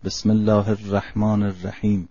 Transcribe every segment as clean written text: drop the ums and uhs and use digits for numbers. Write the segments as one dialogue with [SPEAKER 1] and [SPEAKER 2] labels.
[SPEAKER 1] بسم الله الرحمن الرحیم.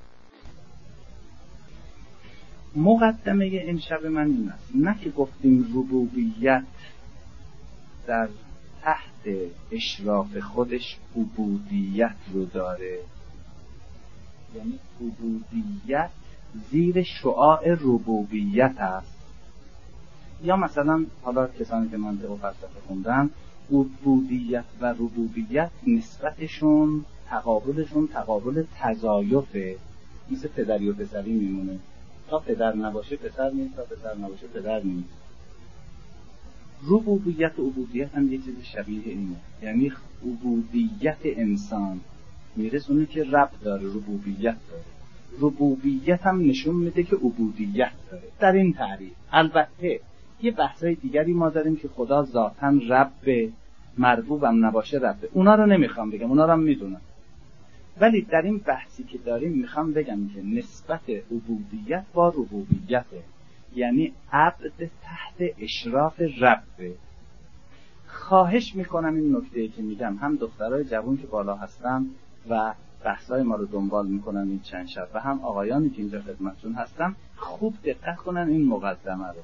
[SPEAKER 2] مقدمه امشب من این است، نه که گفتیم ربوبیت در تحت اشراف خودش عبودیت رو داره، یعنی عبودیت زیر شعاع ربوبیت است. یا مثلا حالا کسانی که منطق و فلسفه خوندن، عبودیت و ربوبیت نسبتشون تقابلشون تقابل تضایفه، مثل پدری و پسری میمونه. تا پدر نباشه پسر نیست، تا پسر نباشه پدر نیست. ربوبیت و عبودیت هم یه چیز شبیه اینه، یعنی عبودیت انسان میرسونه که رب داره، ربوبیت داره. ربوبیت هم نشون میده که عبودیت داره. در این تعریف البته یه بحثای دیگری ما داریم که خدا ذاتاً رب، مربوبم نباشه ربه، اونا رو نمیخوام بگم، اونا رو هم میدونم. ولی در این بحثی که داریم میخوام بگم که نسبت عبودیت با ربوبیته، یعنی عبد تحت اشراف ربه. خواهش میکنم این نکته که میگم هم دخترای جوان که بالا هستن و بحثای ما رو دنبال میکنن این چند شب و هم آقایانی که اینجا خدمتشون هستن خوب دقت کنن این مقدمه رو.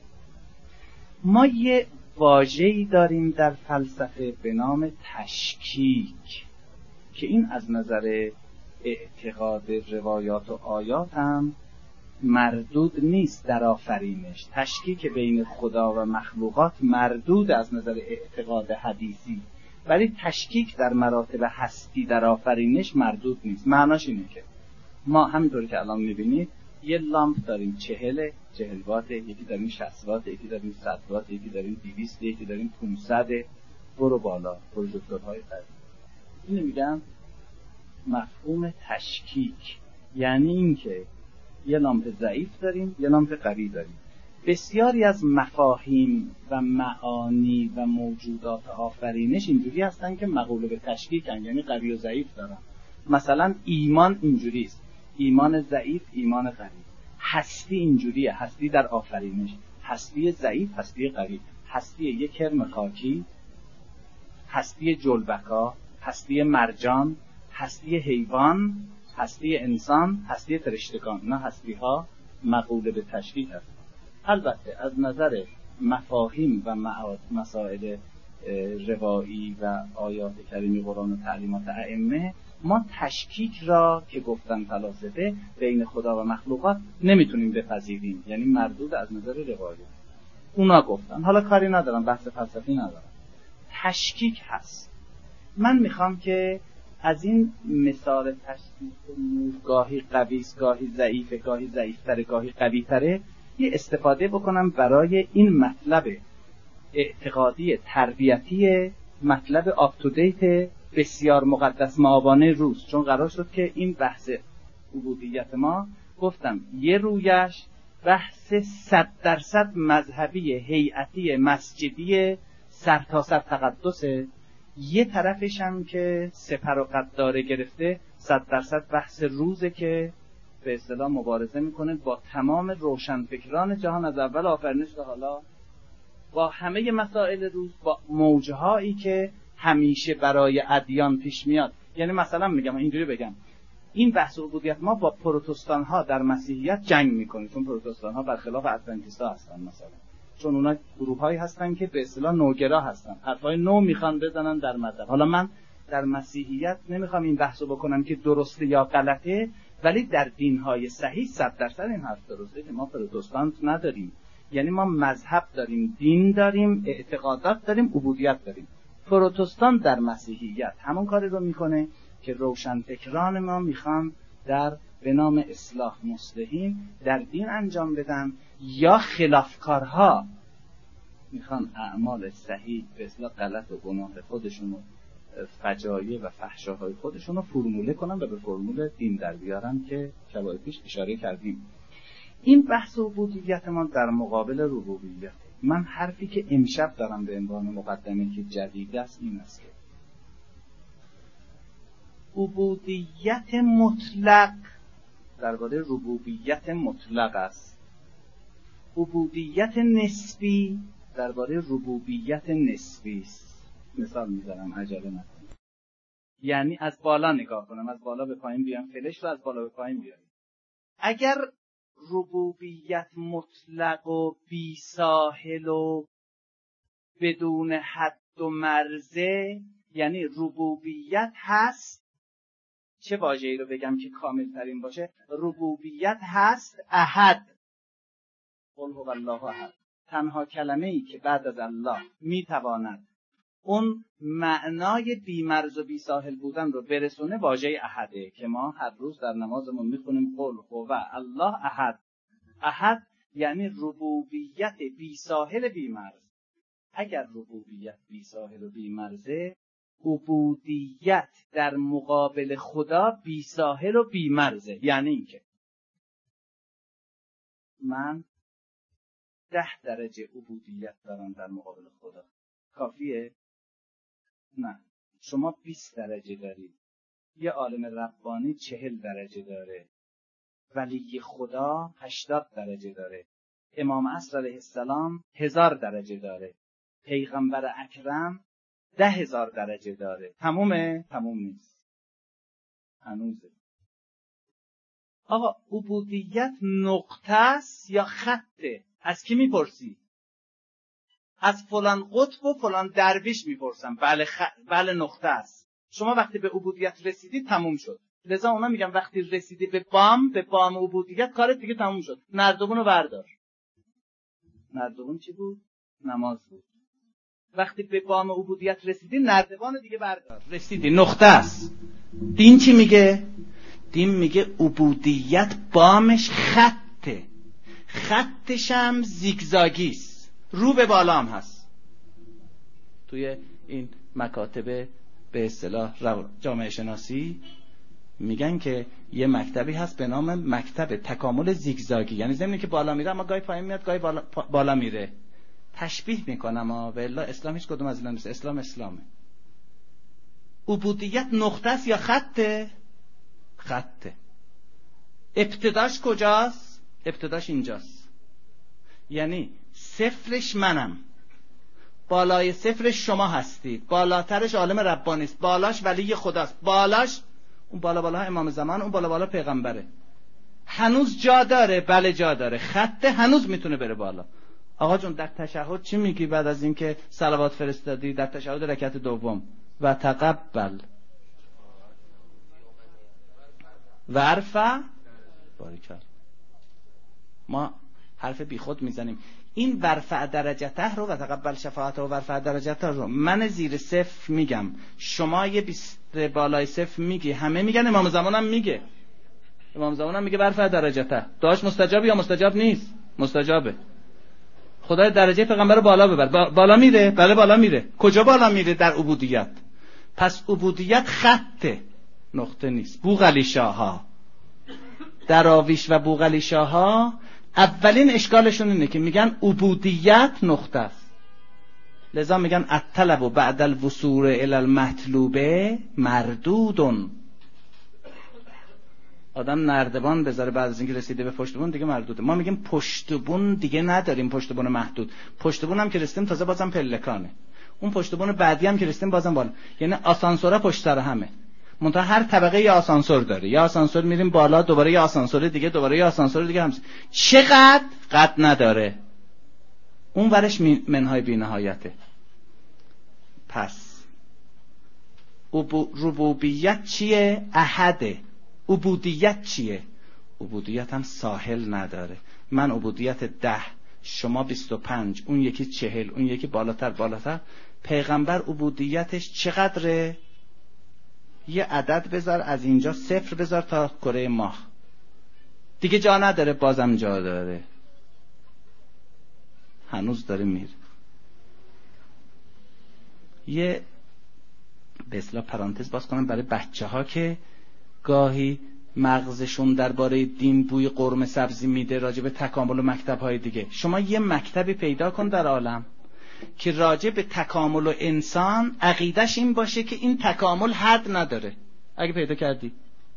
[SPEAKER 2] ما یه واژه‌ای داریم در فلسفه به نام تشکیک که این از نظر اعتقاد روایات و آیات هم مردود نیست در آفرینش. تشکیک بین خدا و مخلوقات مردود از نظر اعتقاد حدیثی، ولی تشکیک در مراتب هستی در آفرینش مردود نیست. معناش اینه که ما همینطوری که الان میبینید یه لامپ داریم 40 وات، یکی داریم 60 وات، یکی داریم 100 وات، یکی داریم 200، یکی داریم 500. برو بالا پروژکتورهای قدیم. اینو میگم مفهوم تشکیک، یعنی این که یه لامپ ضعیف داریم، یه لامپ قوی داریم. بسیاری از مفاهیم و معانی و موجودات آفرینش اینجوری هستن که مقوله به تشکیکن، یعنی قوی و ضعیف دارن. مثلا ایمان اینجوری است، ایمان ضعیف، ایمان قوی. هستی اینجوریه، هستی در آفرینش، هستی ضعیف، هستی قوی. هستی یک کرم خاکی، هستی جلبکا، هستی مرجان، هستی حیوان، هستی انسان، هستی فرشتگان. نه هستی ها مقوله به تشکیک هست. البته از نظر مفاهیم و مسائل روایی و آیات کریمی قرآن و تعلیمات ائمه، ما تشکیک را که گفتن فلاسفه بین خدا و مخلوقات نمیتونیم بپذیریم، یعنی مردود از نظر روایی. اونا گفتن، حالا کاری ندارم، بحث فلسفی ندارم، تشکیک هست. من میخوام که از این مثال تشکیک گاهی قوی است، گاهی ضعیفه، گاهی ضعیفتره، گاهی قویتره، یه استفاده بکنم برای این مطلب اعتقادی تربیتی، مطلب آپ تو دیت بسیار مقدس معابانه روز. چون قرار شد که این بحث عبودیت ما گفتم یه رویش بحث 100% مذهبی، هیئتی، مسجدی، سرتاسر تقدسه، یه طرفش هم که سپر و قد داره گرفته 100% بحث روزه که به اصطلاح مبارزه میکنه با تمام روشنفکران جهان از اول آفرینش تا حالا، با همه مسائل روز، با موجهایی که همیشه برای ادیان پیش میاد. یعنی مثلا میگم اینجوری بگم، این بحث عبودیت ما با پروتستان ها در مسیحیت جنگ میکنه، چون پروتستان ها برخلاف ادونتیست ها هستن مثلا، چون اونا گروه هایی هستن که به اصطلاح نوگرا هستن، حرفای نو میخوان بزنن در مذهب. حالا من در مسیحیت نمیخوام این بحثو بکنم که درسته یا غلطه، ولی در دین های صحیح 100% این حرف درسته که ما پروتستان نداریم، یعنی ما مذهب داریم، دین داریم، اعتقادات داریم، عبودیت داریم. پروتستان در مسیحیت همون کاری رو میکنه که روشنفکران ما میخوان در به نام اصلاح مصلحین در دین انجام بدن، یا خلافکارها میخوان اعمال صحیح به اصلاح غلط و گناه خودشون و فجایع و فحشاهای خودشون رو فرموله کنن و به فرمول دین در بیارن که شبای پیش اشاره کردیم. این بحث عبودیت ما در مقابل ربوبیت. من حرفی که امشب دارم به عنوان مقدمه که جدید است این است که عبودیت مطلق درباره ربوبیت مطلق است، عبودیت نسبی درباره ربوبیت نسبی است. مثال میذارم، عجله نکنید. یعنی از بالا نگاه کنم، از بالا به پایین بیام، فلش رو از بالا به پایین بیارم. اگر ربوبیت مطلق و بی ساحل و بدون حد و مرزه، یعنی ربوبیت هست، چه واژه‌ای رو بگم که کامل ترین باشه؟ ربوبیت هست احد. قل هو الله احد. تنها کلمه‌ای که بعد از الله میتواند اون معنای بی‌مرز و بی‌ساحل بودن رو برسونه واژه احده که ما هر روز در نمازمون میخونیم قل هو الله احد. احد یعنی ربوبیت بی‌ساحل بی‌مرز. اگر ربوبیت بی‌ساحل و بی‌مرزه، عبودیت در مقابل خدا بی‌ساحل و بی‌مرزه. یعنی اینکه من 10 درجه عبودیت دارم در مقابل خدا، کافیه؟ نه، شما 20 درجه دارید. یه عالم ربانی 40 درجه داره، ولی خدا 80 درجه داره، امام عصر علیه السلام 1000 درجه داره، پیغمبر اکرم 10,000 درجه داره. تمومه؟ تموم نیست، هنوزه. آقا عبودیت نقطه است یا خطه؟ از کی میپرسی؟ از فلان قطب و فلان درویش میپرسم. بله نقطه است. شما وقتی به عبودیت رسیدید تموم شد. لذا اونا میگن وقتی رسیدی به بام عبودیت، کارت دیگه تموم شد. نردبون رو بردار. نردبون چی بود؟ نماز بود. وقتی به بام عبودیت رسیدی، نردبان دیگه بردار. رسیدی، نقطه است. دین چی میگه؟ دین میگه عبودیت بامش خطه، خطش هم زیگزاگیست، رو به بالا هم هست. توی این مکاتب به اصطلاح جامعه شناسی میگن که یه مکتبی هست به نام مکتب تکامل زیگزاگی، یعنی زمینی که بالا میره اما گاهی پایین میاد، گاهی بالا میره. تشبیه میکنم و بالله اسلام هیچ کدوم از اینا نیست. اسلام اسلامه. عبودیت نقطه است یا خطه؟ خطه. ابتداش کجاست؟ ابتداش اینجاست. یعنی صفرش منم، بالای صفرش شما هستید، بالاترش عالم ربانی است، بالاش ولی خداست، بالاش اون بالا امام زمان، اون بالا پیغمبره. هنوز جا داره؟ بله جا داره. خطه هنوز میتونه بره بالا. آقا جون در تشهد چی میگی بعد از اینکه صلوات فرستادی در تشهد رکعت دوم؟ و تقبل ورفع باریکل. ما حرف بی خود میزنیم. این ورفع درجته رو و تقبل شفاعته و ورفع درجته رو من زیر صفر میگم، شما یه 20 بالای صفر میگی، همه میگن، امام زمان هم میگه. امام زمان هم میگه ورفع درجته. داش مستجاب یا مستجاب نیست؟ مستجابه. خدای درجه پیغمبر رو بالا ببر. بالا میره؟ بله بالا میره. کجا بالا میره؟ در عبودیت. پس عبودیت خطه، نقطه نیست. بوغلی شاها، دراویش و بوغلی شاها اولین اشکالشون اینه که میگن عبودیت نقطه است. لذا میگن الطلب بعد الوصول الی المطلوب مردود. آدم نردبان بذاره بعد از اینکه رسیده به پشت بون دیگه مردوده. ما میگیم پشت بون دیگه نداریم، پشت بون محدود. پشت بون هم که رسیدیم تازه بازم پلکانه. اون پشت بون بعدی هم که رسیدیم بازم بالا. یعنی آسانسورها پشت سر همه. منتها هر طبقه یه آسانسور داره. یه آسانسور میریم بالا، دوباره یه آسانسور دیگه، دوباره یه آسانسور دیگه هم. چقدر قد نداره. اون ورش منهای بی‌نهایته. پس ربوبیت چیه؟ احده. عبودیت چیه؟ عبودیت هم ساحل نداره. من عبودیت 10، شما 25، اون یکی 40، اون یکی بالاتر. پیغمبر عبودیتش چقدره؟ یه عدد بذار از اینجا، 0 بذار تا کره ماه. دیگه جا نداره؟ بازم جا داره. هنوز داره میره. یه به اصطلاح پرانتز باز کنم برای بچه‌ها که گاهی مغزشون درباره دین بوی قرمه سبزی میده راجع به تکامل و مکتب‌های دیگه. شما یه مکتبی پیدا کن در عالم که راجع به تکامل و انسان عقیدش این باشه که این تکامل حد نداره. اگه پیدا کردی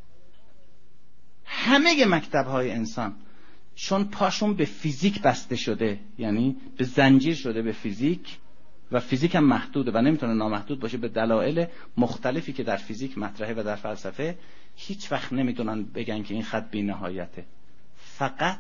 [SPEAKER 2] همه مکتب‌های انسان چون پاشون به فیزیک بسته شده، یعنی به زنجیر شده به فیزیک، و فیزیک هم محدوده و نمیتونه نامحدود باشه به دلایل مختلفی که در فیزیک مطرحه و در فلسفه. هیچ وقت نمیتونن بگن که این خط بی‌نهایته. فقط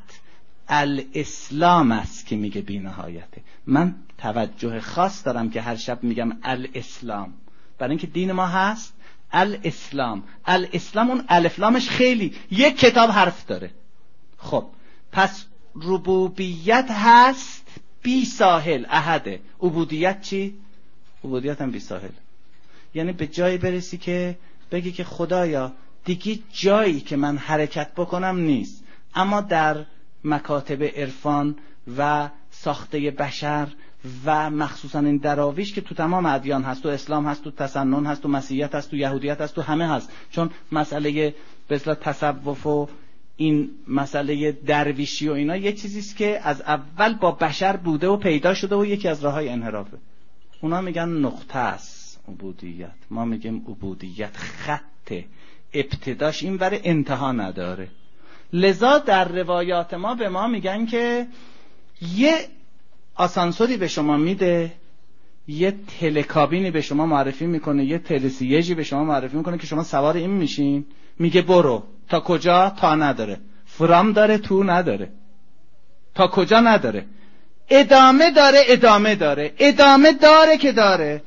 [SPEAKER 2] الاسلام است که میگه بی‌نهایته. من توجه خاص دارم که هر شب میگم الاسلام، برای اینکه دین ما هست الاسلام. الاسلام اون الف لامش خیلی یک کتاب حرف داره. خب پس ربوبیت هست بی ساحل احده. عبودیت چی؟ عبودیت هم بی ساحل. یعنی به جایی برسی که بگی که خدایا دیگه جایی که من حرکت بکنم نیست، اما در مکاتب عرفان و ساخته بشر و مخصوصا این دراویش که تو تمام ادیان هست، تو اسلام هست، تو تسنن هست، تو مسیحیت هست، تو یهودیت هست، تو همه هست. چون مسئله به اصطلاح تصوف و این مسئله درویشی و اینا یه چیزیست که از اول با بشر بوده و پیدا شده و یکی از راههای انحرافه. اونا میگن نقطه است عبودیت، ما میگیم عبودیت خط ابتداش این وره انتها نداره. لذا در روایات ما به ما میگن که یه آسانسوری به شما میده، یه تلکابینی به شما معرفی میکنه، یه تلسیجی به شما معرفی میکنه که شما سوار این میشین، میگه برو. تا کجا؟ تا نداره. فرام داره، تو نداره. تا کجا نداره. ادامه داره، ادامه داره، ادامه داره که داره.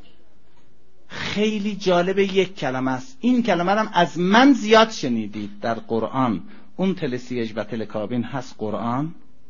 [SPEAKER 2] خیلی جالب یک کلمه است. این کلمه هم از من زیاد شنیدید در قرآن. اون تلسیج و تلکابین هست قرآن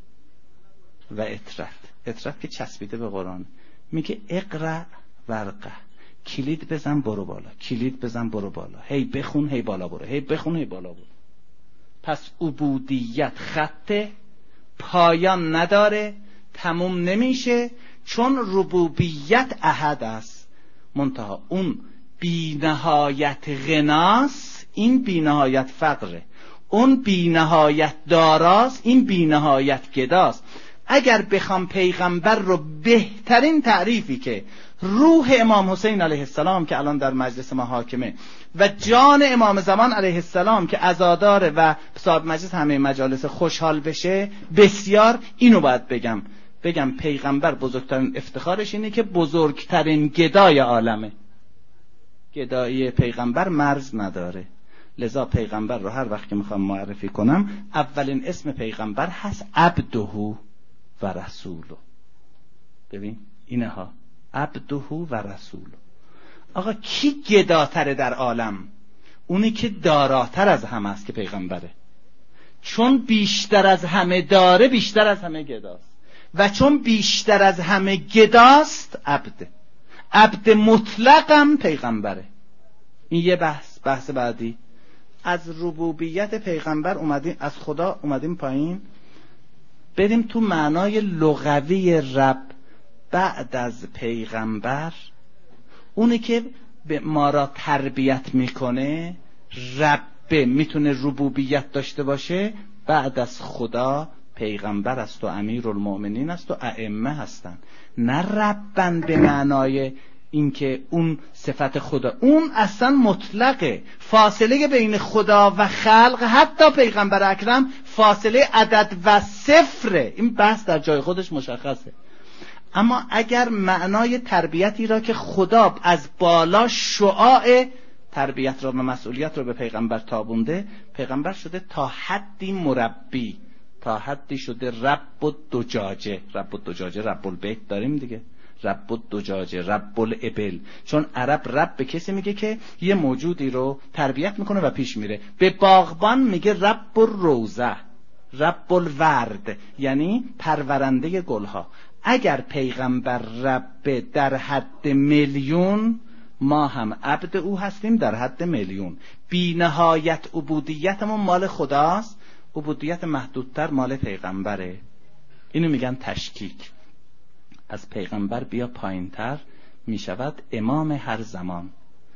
[SPEAKER 2] و اطرت که چسبیده به قرآن. میگه اقرأ ورقه، کلید بزن برو بالا، کلید بزن برو بالا، هی بخون هی بالا برو، هی بخون هی بالا برو. پس عبودیت خط پایان نداره، تموم نمیشه، چون ربوبیت احد است. منتها اون بی نهایت غناست، این بی نهایت فقره. اون بی نهایت داراست، این بی نهایت گداست. اگر بخوام پیغمبر رو بهترین تعریفی که روح امام حسین علیه السلام که الان در مجلس ما حاکمه و جان امام زمان علیه السلام که عزاداره و صاحب مجلس همه مجالس خوشحال بشه، بسیار اینو باید بگم پیغمبر بزرگترین افتخارش اینه که بزرگترین گدای عالمه. گدایی پیغمبر مرز نداره. لذا پیغمبر رو هر وقت که میخوام معرفی کنم اولین اسم پیغمبر هست عبده و رسوله. ببین اینها عبده و رسوله. آقا کی گداتره در عالم؟ اونی که داراتر از همه است که پیغمبره. چون بیشتر از همه داره بیشتر از همه گداست، و چون بیشتر از همه گداست عبده. عبد مطلقم پیغمبره. این یه بحث بعدی. از ربوبیت پیغمبر اومدیم، از خدا اومدیم پایین، بریم تو معنای لغوی رب. بعد از پیغمبر اونی که ما را تربیت میکنه، رب میتونه ربوبیت داشته باشه. بعد از خدا پیغمبر است و امیرالمؤمنین است و ائمه هستن. نه ربن به معنای اینکه اون صفت خدا، اون اصلا مطلقه. فاصله بین خدا و خلق حتی پیغمبر اکرم فاصله عدد و صفره. این بحث در جای خودش مشخصه. اما اگر معنای تربیتی را که خدا از بالا شعاع تربیت را و مسئولیت را به پیغمبر تابونده، پیغمبر شده تا حدی مربی، تا حدی شده رب الدجاجه. رب الدجاجه رب البیت داریم دیگه، رب الدجاجه رب الابل. چون عرب رب به کسی میگه که یه موجودی رو تربیت میکنه و پیش میره. به باغبان میگه رب الروضه، رب الورد، یعنی پرورنده گلها. اگر پیغمبر رب در حد میلیون، ما هم عبد او هستیم در حد میلیون. بی نهایت عبودیتمون مال خداست، عبودیت محدودتر مال پیغمبره. اینو میگن تشکیک. از پیغمبر بیا پایینتر میشود امام هر زمان.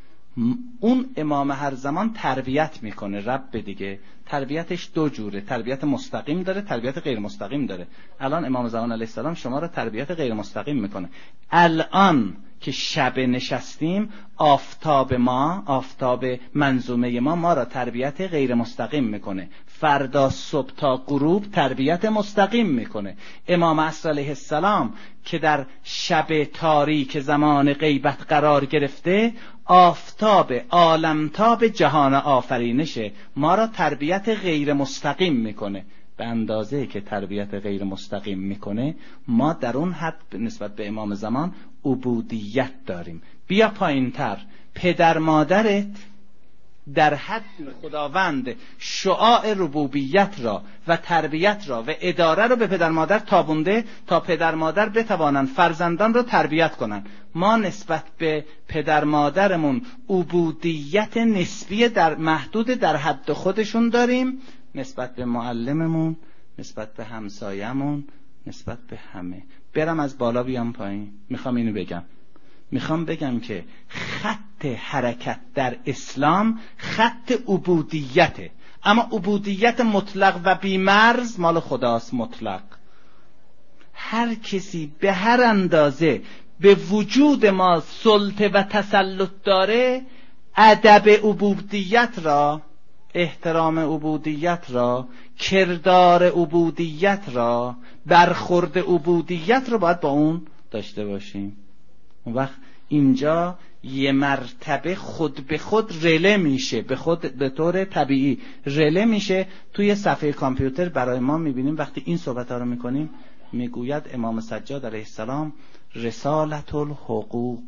[SPEAKER 2] اون امام هر زمان تربیت میکنه رب دیگه. تربیتش دو جوره، تربیت مستقیم داره، تربیت غیر مستقیم داره. الان امام زمان علیه السلام شما رو تربیت غیر مستقیم میکنه. الان
[SPEAKER 1] که شب نشستیم، آفتاب منظومه ما را تربیت غیر مستقیم میکنه. فردا صبح تا غروب تربیت مستقیم میکنه. امام عصر علیه السلام که در شب تاریک زمان غیبت قرار گرفته، آفتاب عالمتاب جهان آفرینشه، ما را تربیت غیر مستقیم میکنه. به اندازه که تربیت غیر مستقیم میکنه، ما در اون حد نسبت به امام زمان عبودیت داریم. بیا پایینتر، پدر مادرت در حد خداوند شعاع ربوبیت را و تربیت را و اداره را به پدر مادر تابونده تا پدر مادر بتوانند فرزندان را تربیت کنند. ما نسبت به پدر مادرمون عبودیت نسبی در محدود در حد خودشون داریم، نسبت به معلممون، نسبت به همسایمون، نسبت به همه. برم از بالا بیام پایین. میخوام بگم که خط حرکت در اسلام خط عبودیته، اما عبودیت مطلق و بیمرز مال خداست. مطلق هر کسی به هر اندازه به وجود ما سلطه و تسلط داره، ادب عبودیت را، احترام عبودیت را، کردار عبودیت را، برخورد عبودیت را باید با اون داشته باشیم. اون وقت اینجا یه مرتبه خود به خود رله میشه، به طور طبیعی رله میشه. توی صفحه کامپیوتر برای ما میبینیم وقتی این صحبت ها رو میکنیم، میگوید امام سجاد علیه السلام رسالت الحقوق.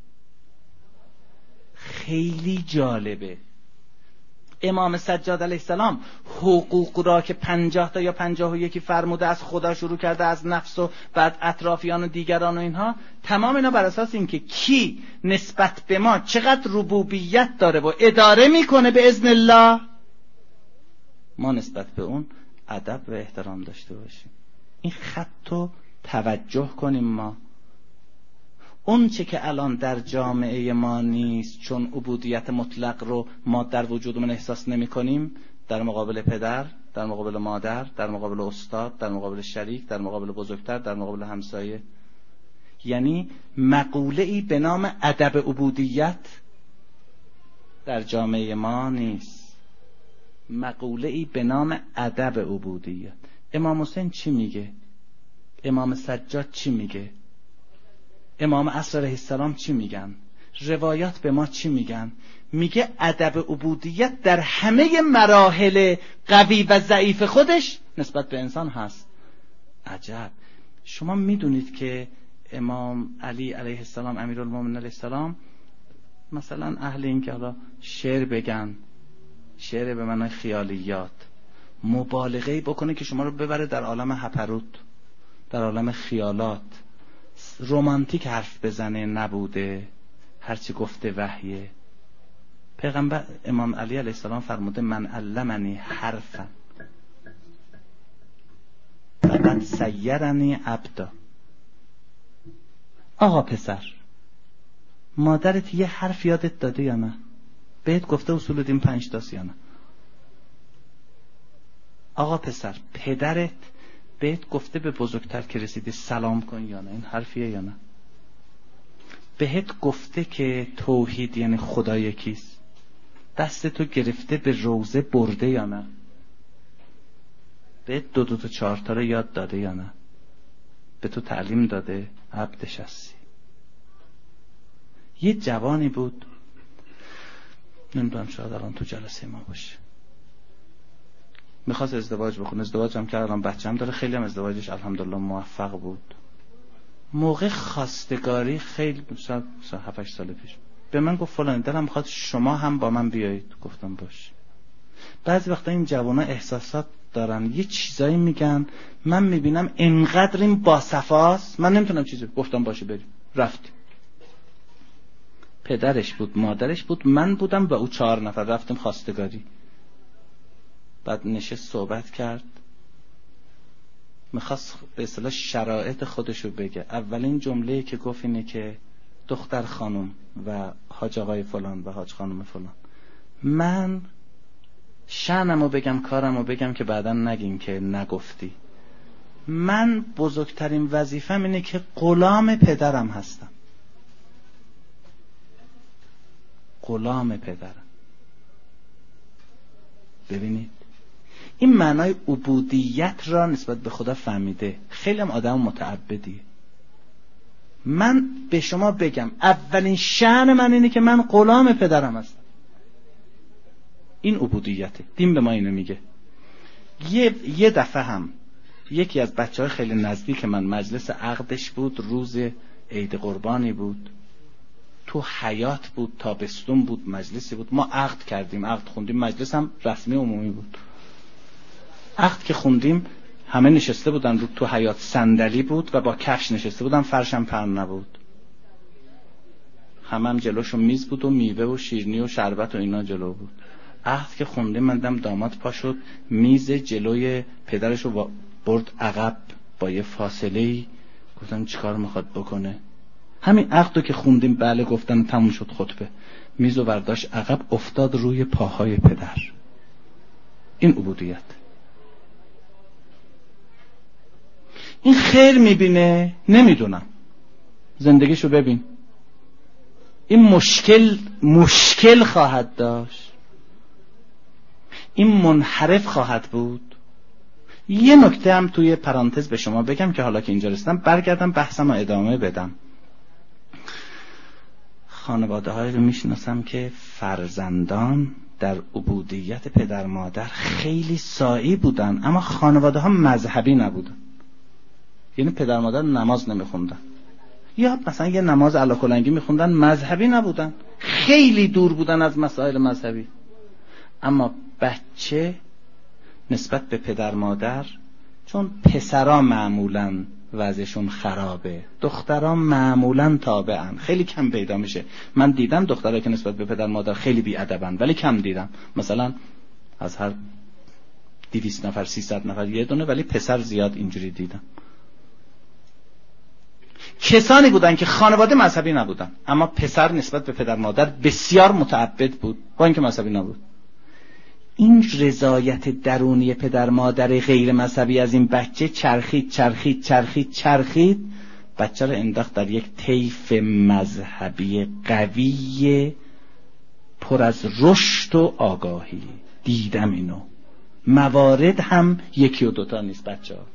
[SPEAKER 1] خیلی جالبه. امام سجاد علیه السلام حقوق را که 50 تا یا 51 فرموده از خدا شروع کرده، از نفس و بعد اطرافیان و دیگران و اینها، تمام اینا بر اساس این که کی نسبت به ما چقدر ربوبیت داره و اداره میکنه به اذن الله، ما نسبت به اون ادب و احترام داشته باشیم. این خط رو توجه کنیم. ما اون چه که الان در جامعه ما نیست، چون عبودیت مطلق رو ما در وجودمون احساس نمی کنیم، در مقابل پدر، در مقابل مادر، در مقابل استاد، در مقابل شریک، در مقابل بزرگتر، در مقابل همسایه، یعنی مقوله‌ای به نام ادب عبودیت در جامعه ما نیست. مقوله‌ای به نام ادب عبودیت. امام حسین چی میگه؟ امام سجاد چی میگه؟ امام عصر علیه السلام چی میگن؟ روایات به ما چی میگن؟ میگه ادب عبودیت در همه مراحل قوی و ضعیف خودش نسبت به انسان هست. عجب. شما میدونید که امام علی علیه السلام، امیرالمومنین علیه السلام، مثلا اهل این که حالا شعر بگن، شعر به معنای خیالیات، مبالغه‌ای بکنه که شما رو ببره در عالم هپروت، در عالم خیالات، رومانتیک حرف بزنه، نبوده، هرچی گفته وحیه. پیغمبر امام علی علیه السلام فرموده من علمنی حرفا فقد سیرنی عبدا. آقا پسر، مادرت یه حرف یادت داده یا نه؟ بهت گفته اصول دین 5 تاست یا نه؟ آقا پسر، پدرت بهت گفته به بزرگتر که رسیدی سلام کن یا نه؟ این حرفیه یا نه؟ بهت گفته که توحید یعنی خدا یکیست؟ دستتو گرفته به روزه برده یا نه؟ بهت 2 تا 4 تا رو یاد داده یا نه؟ به تو تعلیم داده؟ عبدش هستی. یه جوانی بود، نمیدونم شاید الان تو جلسه ما باشه، میخواست ازدواج بکنه. ازدواج هم کرد، الان بچه هم داره. خیلی هم ازدواجش الحمدلله موفق بود. موقع خواستگاری خیلی 7-8 سال پیش به من گفت فلان دلم میخواد شما هم با من بیایید. گفتم باش. بعضی وقتا این جوانا احساسات دارن، یه چیزایی میگن، من میبینم انقدر این باصفاست، من نمیتونم چیزی. گفتم باشه بریم. رفتیم. پدرش بود، مادرش بود، من بودم و او 4 نفر رفتیم خواستگاری. بعد نشست صحبت کرد، میخواست به اصطلاح شرایط خودشو بگه. اولین جمله‌ای که گفت اینه که دختر خانم و حاج آقای فلان و حاج خانم فلان، من شأنمو بگم، کارمو بگم که بعداً نگین که نگفتی. من بزرگترین وظیفه‌م اینه که غلام پدرم هستم. غلام پدرم. ببینید این معنای عبودیت را نسبت به خدا فهمیده. خیلی هم آدم متعبدیه. من به شما بگم اولین شأن من اینه که من غلام پدرم هستم. این عبودیته. دین به ما اینو میگه. یه دفعه هم یکی از بچه‌های خیلی نزدیک من مجلس عقدش بود، روز عید قربانی بود، تو حیات بود، تابستون بود، مجلسی بود. ما عقد کردیم، عقد خوندیم، مجلس هم رسمی عمومی بود. عقد که خوندیم همه نشسته بودن رو، تو حیات صندلی بود و با کفش نشسته بودن، فرشم پهن نبود. هم جلوشون میز بود و میوه و شیرینی و شربت و اینا جلو بود. عقد که خوندیم من دیدم داماد پا شد میز جلوی پدرشو برد عقب با یه فاصله‌ای. گفتم چیکار میخواد بکنه؟ همین عقدو که خوندیم بله گفتن تموم شد خطبه. میزو برداشت عقب افتاد روی پاهای پدر. این عبودیت. این خیر میبینه؟ نمیدونم. زندگیشو ببین. این مشکل خواهد داشت. این منحرف خواهد بود. یه نکته هم توی پرانتز به شما بگم که حالا که اینجا رسیدم برگردم بحثم رو ادامه بدم. خانواده هایی رو میشناسم که فرزندان در عبودیت پدر مادر خیلی سائی بودن، اما خانواده ها مذهبی نبودن. یعنی پدر مادر نماز نمیخوندن، یا مثلا یه نماز علاکلنگی میخوندن، مذهبی نبودن، خیلی دور بودن از مسائل مذهبی. اما بچه نسبت به پدر مادر، چون پسرا معمولاً وضعشون خرابه، دخترا معمولاً تابعن، خیلی کم پیدا میشه. من دیدم دخترها که نسبت به پدر مادر خیلی بی‌ادبن، ولی کم دیدم. مثلا از هر 200 نفر 300 نفر یه دونه، ولی پسر زیاد اینجوری دیدم. کسانی بودن که خانواده مذهبی نبودن، اما پسر نسبت به پدر مادر بسیار متعبد بود با اینکه مذهبی نبود. این رضایت درونی پدر مادر غیر مذهبی از این بچه چرخید بچه رو انداخت در یک طیف مذهبی قوی پر از رشد و آگاهی. دیدم اینو. موارد هم یکی و دوتا نیست. بچه ها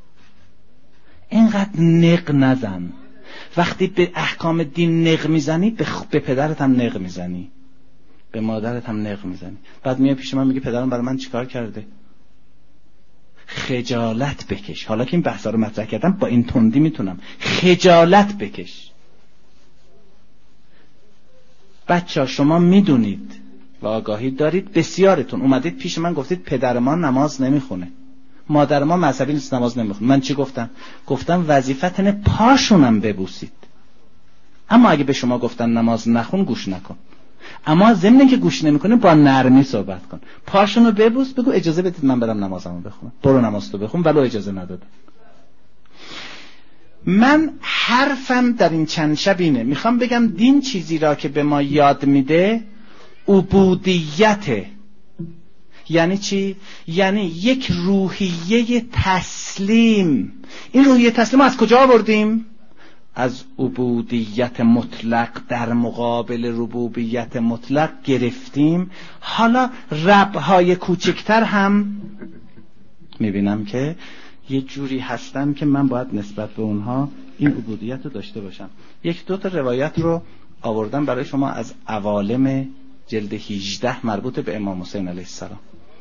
[SPEAKER 1] اینقدر نق نزن. وقتی به احکام دین نق میزنی به پدرت هم نق میزنی، به مادرت هم نق میزنی. بعد میای پیش من میگه پدرم برای من چیکار کرده. خجالت بکش. حالا که این بحثا رو مطرح کردم با این تندی میتونم. خجالت بکش. بچه ها شما میدونید و آگاهی دارید، بسیارتون اومدید پیش من گفتید پدر ما نماز نمیخونه، مادر ما مذهبی نیست نماز نمیخونه. من چی گفتم؟ گفتم وظیفتونه پاشونم ببوسید. اما اگه به شما گفتن نماز نخون گوش نکن، اما ضمن که گوش نمیکنه با نرمی صحبت کن. پاشونو ببوس، بگو اجازه بدید من برم نمازمو بخونم. برو نمازتو بخون. ولو اجازه ندادم. من حرفم در این چند شب اینه، میخوام بگم دین چیزی را که به ما یاد میده عبودیته. یعنی چی؟ یعنی یک روحیه تسلیم. این روحیه تسلیم از کجا آوردیم؟ از عبودیت مطلق در مقابل ربوبیت مطلق گرفتیم. حالا رب‌های کوچکتر هم میبینم که یه جوری هستن که من باید نسبت به اونها این عبودیت رو داشته باشم. یک دو تا روایت رو آوردم برای شما از عوالم جلد 18 مربوط به امام حسین علیه السلام.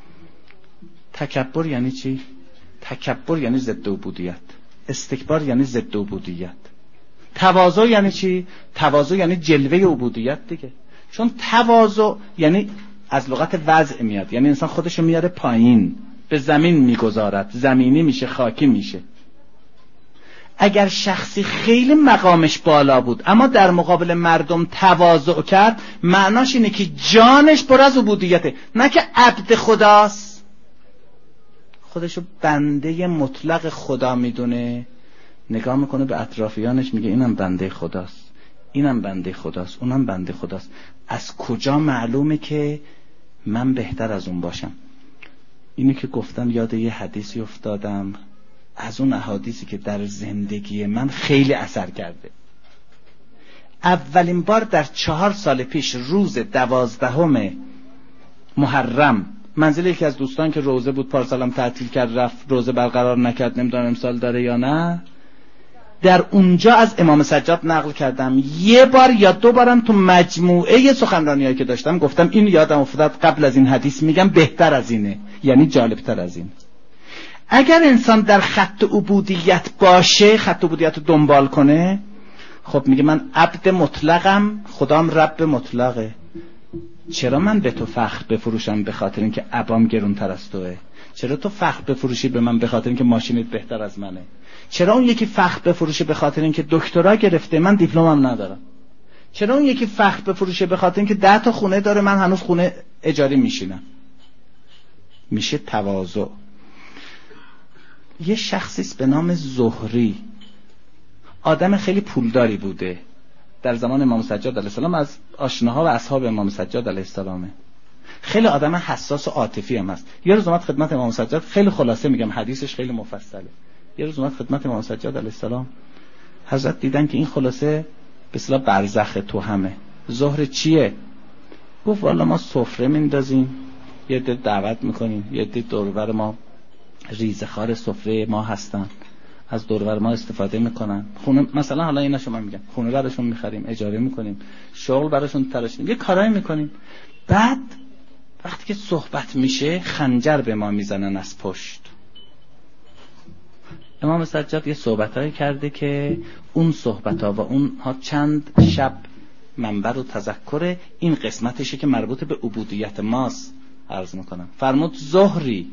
[SPEAKER 1] تکبر یعنی چی؟ تکبر یعنی ضد عبودیت. استکبار یعنی ضد عبودیت. تواضع یعنی چی؟ تواضع یعنی جلوه عبودیت دیگه. چون تواضع یعنی از لغت وضع میاد، یعنی انسان خودشو میاره پایین، به زمین میگذارد، زمینی میشه، خاکی میشه. اگر شخصی خیلی مقامش بالا بود اما در مقابل مردم تواضع کرد، معناش اینه که جانش پر از عبودیته، نه که عبد خداست. خودشو بنده مطلق خدا میدونه، نگاه میکنه به اطرافیانش میگه اینم بنده خداست، اینم بنده خداست، اونم بنده خداست. از کجا معلومه که من بهتر از اون باشم؟ اینی که گفتم یاد یه حدیثی افتادم، از اون احادیثی که در زندگی من خیلی اثر کرده. اولین بار در 4 سال پیش روز 12 محرم، منزل یکی از دوستان که روزه بود پارسالم تعطیل کرد رفت روزه برقرار نکرد، نمیدونم امسال داره یا نه، در اونجا از امام سجاد نقل کردم. 1 بار یا 2 بارم تو مجموعه سخنرانیایی که داشتم گفتم این یادم افتاد قبل از این حدیث میگم بهتر از اینه، یعنی جالبتر از این. اگر انسان در خط عبودیت باشه، خط عبودیت رو دنبال کنه، خب میگه من عبد مطلقم، خدام رب مطلقه. چرا من به تو فخر بفروشم به خاطر اینکه ابام گرونتر از توئه؟ چرا تو فخر بفروشی به من به خاطر اینکه ماشینت بهتر از منه؟ چرا اون یکی فخر بفروشه به خاطر اینکه دکترا گرفته من دیپلمم ندارم؟ چرا اون یکی فخر بفروشه به خاطر اینکه 10 تا خونه داره من هنوز خونه اجاری میشینم؟ میشه تواضع. یه شخصی است به نام زهری، آدم خیلی پولداری بوده، در زمان امام سجاد علیه السلام، از آشناها و اصحاب امام سجاد علیه السلامه. خیلی آدم حساس و عاطفی هم است. یه روز اومد خدمت امام سجاد، خیلی خلاصه میگم حدیثش خیلی مفصله. یه روز اومد خدمت امام سجاد علیه السلام، حضرت دیدن که این خلاصه به اصطلاح برزخ تو همه. ظهر چیه؟ گفت والا ما سفره میندازیم، یه عده دعوت میکنیم، یه عده دور و بر ما ریزخوار سفره ما هستن، از دور و بر ما استفاده میکنن. خونه مثلا حالا اینا شما میگن خونه براشون میخریم، اجاره میکنیم، شغل براشون تراشیم، یه کارایی میکنیم. بعد وقتی که صحبت میشه خنجر به ما میزنن از پشت. امام سجاد یه صحبتایی کرده که اون صحبت‌ها و اونها چند شب منبر و تذکر این قسمتشه که مربوط به عبودیت ماست عرض میکنم. فرمود زهری،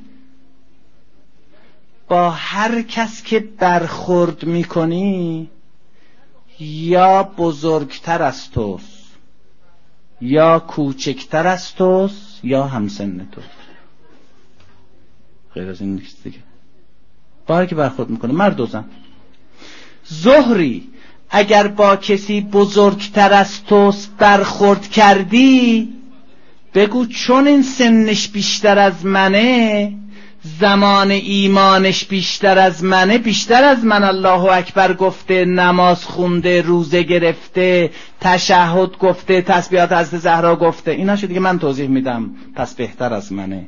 [SPEAKER 1] با هر کس که برخورد میکنی یا بزرگتر از توست یا کوچکتر از توست یا همسن توست، غیر از این نیست دیگه. با هر که برخورد میکنه، مرد و زن. زهری، اگر با کسی بزرگتر از توست برخورد کردی بگو چون این سنش بیشتر از منه، زمان ایمانش بیشتر از منه، بیشتر از من الله اکبر گفته، نماز خونده، روزه گرفته، تشهد گفته، تسبیحات حضرت زهرا گفته، اینا شو دیگه من توضیح میدم، پس بهتر از منه.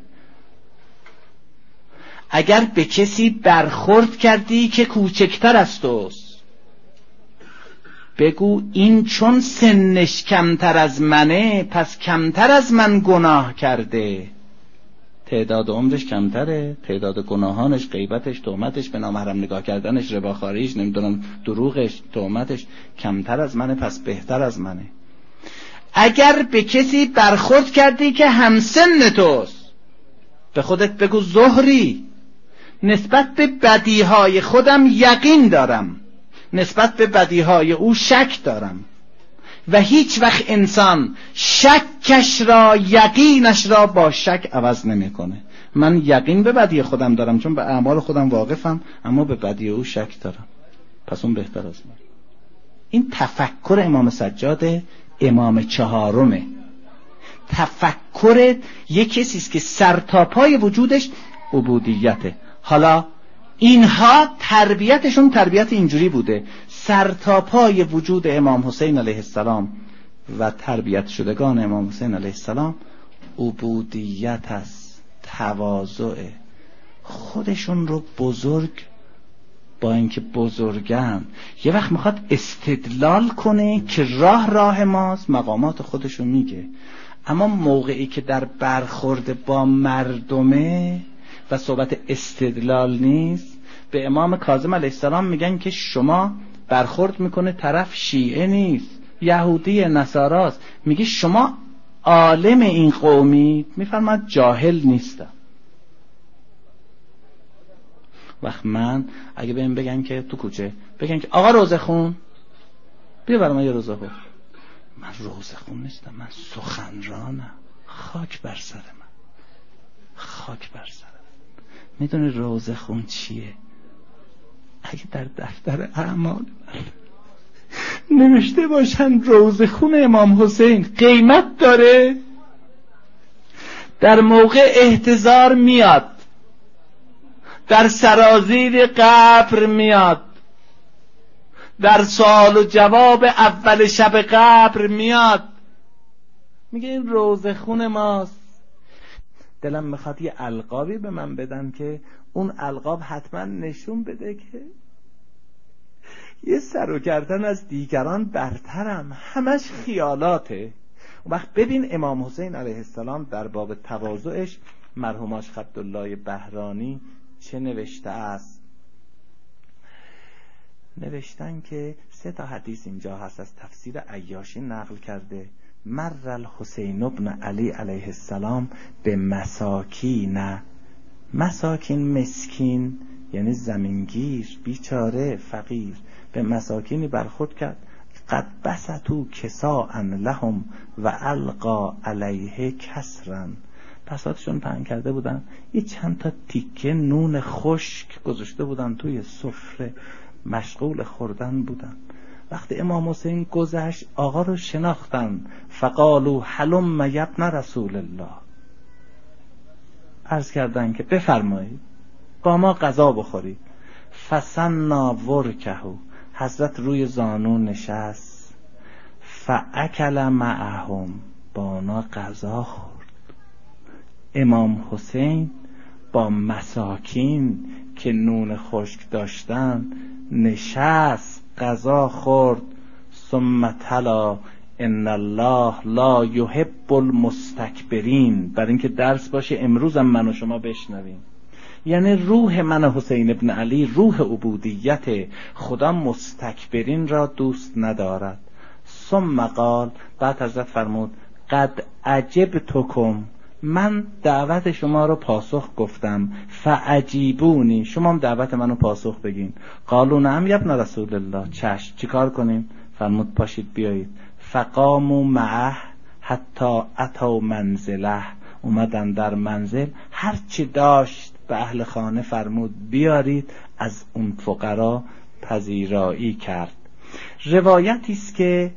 [SPEAKER 1] اگر به کسی برخورد کردی که کوچکتر از توست بگو این چون سنش کمتر از منه پس کمتر از من گناه کرده، تعداد عمرش کمتره، تعداد گناهانش، غیبتش، تهمتش، به نامحرم نگاه کردنش، رباخاریش، نمیدونم دروغش، تهمتش کمتر از منه پس بهتر از منه. اگر به کسی برخورد کردی که همسن توست به خودت بگو زهری، نسبت به بدیهای خودم یقین دارم، نسبت به بدیهای او شک دارم و هیچ وقت انسان شکش را یقینش را با شک عوض نمیکنه. من یقین به بدی خودم دارم چون به اعمال خودم واقفم، اما به بدی او شک دارم، پس اون بهتر از من. این تفکر امام سجاد امام چهارمه. تفکر یک کسی است که سرتاپای وجودش عبودیته. حالا اینها تربیتشون تربیت اینجوری بوده، سرتاپای وجود امام حسین علیه السلام و تربیت شدگان امام حسین علیه السلام عبودیت است، تواضع، خودشون رو بزرگ، با اینکه بزرگن یه وقت میخواد استدلال کنه که راه ماست، مقامات خودشو میگه، اما موقعی که در برخورد با مردمه و صحبت استدلال نیست، به امام کاظم علیه السلام میگن که شما برخورد میکنه طرف شیعه نیست، یهودی، نصاراست، میگه شما عالم این قومی، میفرماد جاهل نیستم. وقت من اگه بهم بگن که تو کوچه بگن که آقا روزه خون، بیا برای من یه روزه خون، من روزه خون نیستم، من سخنرانم، خاک بر سر من، خاک بر سر. میدونی روزه خون چیه؟ اگه در دفتر اعمال نوشته باشن روزه خون امام حسین قیمت داره، در موقع احتضار میاد، در سرازیر قبر میاد، در سوال و جواب اول شب قبر میاد میگه این روزه خون ماست. دلم میخواد یه القابی به من بدن که اون القاب حتما نشون بده که یه سر و گردن از دیگران برترم، همش خیالاته. اون وقت ببین امام حسین علیه السلام در باب تواضعش مرحوم آشق عبدالله بهرانی چه نوشته است. نوشتن که 3 حدیث اینجا هست از تفسیر عیاشی نقل کرده. مر الحسین ابن علی علیه السلام به مساکین. مساکین مسکین یعنی زمینگیر، بیچاره، فقیر. به مساکینی برخورد کرد قد بسطوا کساء لهم و القا علیه کسرا. بساطشون پهن کرده بودن، یه چند تا تیکه نون خشک گذاشته بودن توی سفره، مشغول خوردن بودن. وقتی امام حسین گذشت آقا رو شناختن. فقالوا هلم ابن رسول الله. عرض کردن که بفرمایید با ما غذا بخورید. فسنا ورکه. حضرت روی زانو نشست. فاکل معهم. با اونا غذا خورد. امام حسین با مساکین که نون خشک داشتن نشست، غذا خورد. ثم تلا ان الله لا یحب المستکبرین. برای اینکه درس باشه امروز هم من و شما بشنویم. یعنی روح من حسین ابن علی روح عبودیت. خدا مستکبرین را دوست ندارد. ثم قال، بعد حضرت فرمود قد عجبتکم، من دعوت شما رو پاسخ گفتم. فعجیبونی، شما هم دعوت منو پاسخ بگین. قالوا نعم یا ابن رسول الله. چشم، چیکار کنیم؟ فرمود پاشید بیایید. فقاموا معه حتی اتوا منزله. اومدن در منزل، هر چی داشت به اهل خانه فرمود بیارید. از اون فقرا پذیرایی کرد. روایتی است که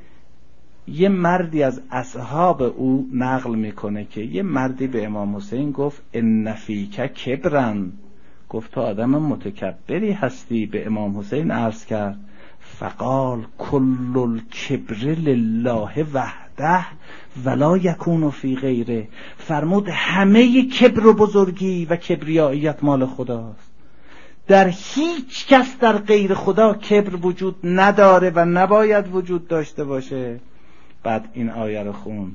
[SPEAKER 1] یه مردی از اصحاب او نقل میکنه که یه مردی به امام حسین گفت ان فیک کبرن. گفت تو آدم متکبری هستی. به امام حسین عرض کرد فقال کل الکبر لله وحده ولا یکون فی غیره. فرمود همه کبر و بزرگی و کبریاییت مال خداست. در هیچ کس در غیر خدا کبر وجود نداره و نباید وجود داشته باشه. بعد این آیه رو خوند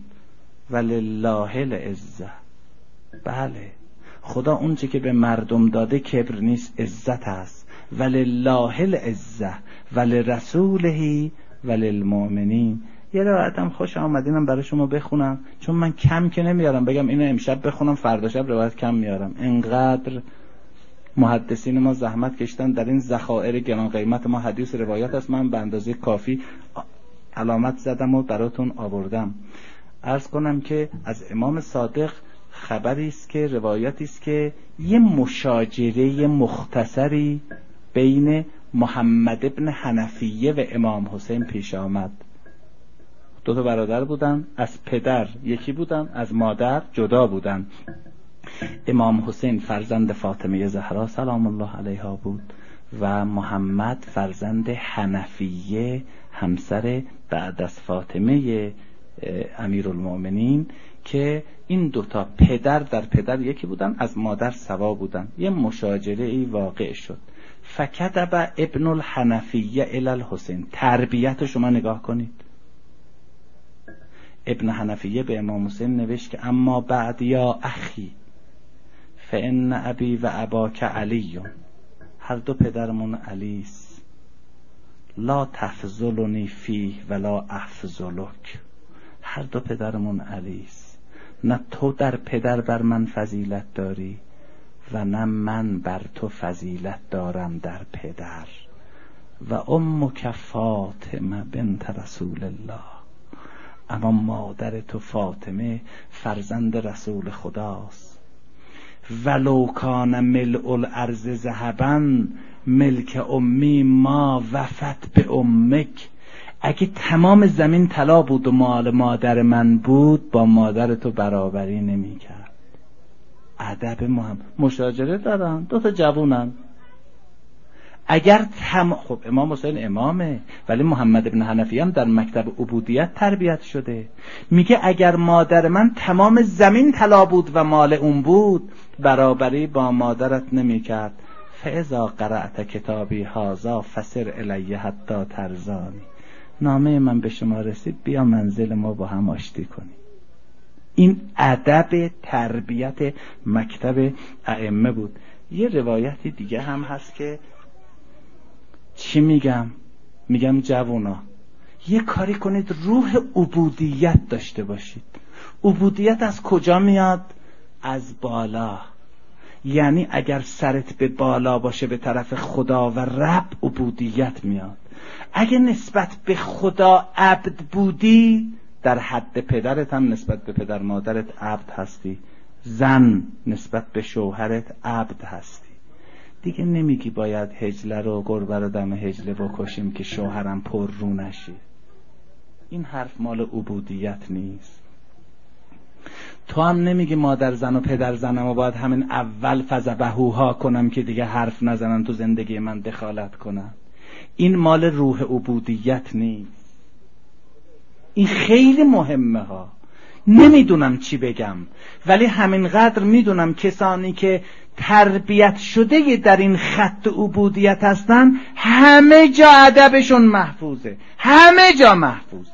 [SPEAKER 1] ولله العزه. بله، خدا اونچه که به مردم داده کبر نیست، عزت است. ولله العزه ولرسوله وللمؤمنین. یه روایتم خوش آمدینم برای شما بخونم، چون من کم که نمیارم بگم اینو امشب بخونم فردا شب روایت کم میارم. انقدر محدثین ما زحمت کشتن در این ذخایر گران قیمت ما حدیث روایت است. من به اندازه کافی علامت زدم و براتون آوردم. عرض کنم که از امام صادق خبری است که روایتی است که یه مشاجره مختصری بین محمد ابن حنفیه و امام حسین پیش آمد. 2 برادر بودن، از پدر یکی بودن، از مادر جدا بودن. امام حسین فرزند فاطمه زهرا سلام الله علیها بود و محمد فرزند حنفیه همسر بعد از فاطمه امیرالمؤمنین، که این 2 پدر در پدر یکی بودن، از مادر سوا بودن. یه مشاجره ای واقع شد. فکتب ابن الحنفیه الی الحسین. تربیت شما نگاه کنید. ابن حنفیه به امام حسین نوشت که اما بعد یا اخی فان ابی و اباک علی. هر 2 پدرمون علی است. لا تفضلنی فیه ولا افضلک. هر 2 پدرمون علی است. نه تو در پدر بر من فضیلت داری و نه من بر تو فضیلت دارم در پدر. و امک فاطمه بنت رسول الله. اما مادر تو فاطمه فرزند رسول خداست. ولو کان ملء الارض ذهبا ملک امی ما وفت به امک. اگه تمام زمین طلا بود و مال مادر من بود، با مادر تو برابری نمی کرد. ادب محمد. مشاجره دارن، 2 جوونن. اگر خب امام حسین امامه، ولی محمد ابن حنفی هم در مکتب عبودیت تربیت شده. میگه اگر مادر من تمام زمین طلا بود و مال اون بود، برابری با مادرت نمیکرد. فاذا قرأت کتابی هذا فسر الیه حتی ترضانی. نامه من به شما رسید، بیا منزل ما با هم آشتی کنیم. این ادب تربیت مکتب ائمه بود. یه روایتی دیگه هم هست که چی میگم جوونا یه کاری کنید روح عبودیت داشته باشید. عبودیت از کجا میاد؟ از بالا. یعنی اگر سرت به بالا باشه به طرف خدا و رب، عبودیت میاد. اگه نسبت به خدا عبد بودی، در حد پدرت هم نسبت به پدر مادرت عبد هستی، زن نسبت به شوهرت عبد هستی. دیگه نمیگی باید هجله رو گربه رو دم هجله بکشیم که شوهرم پر رو نشی. این حرف مال عبودیت نیست. تو هم نمیگی مادر زن و پدر زنم و باید همین اول فذبحوها کنم که دیگه حرف نزنن تو زندگی من دخالت کنن. این مال روح عبودیت نیست. این خیلی مهمه ها. نمیدونم چی بگم، ولی همینقدر میدونم کسانی که تربیت شده در این خط عبودیت هستن، همه جا ادبشون محفوظه، همه جا محفوظ.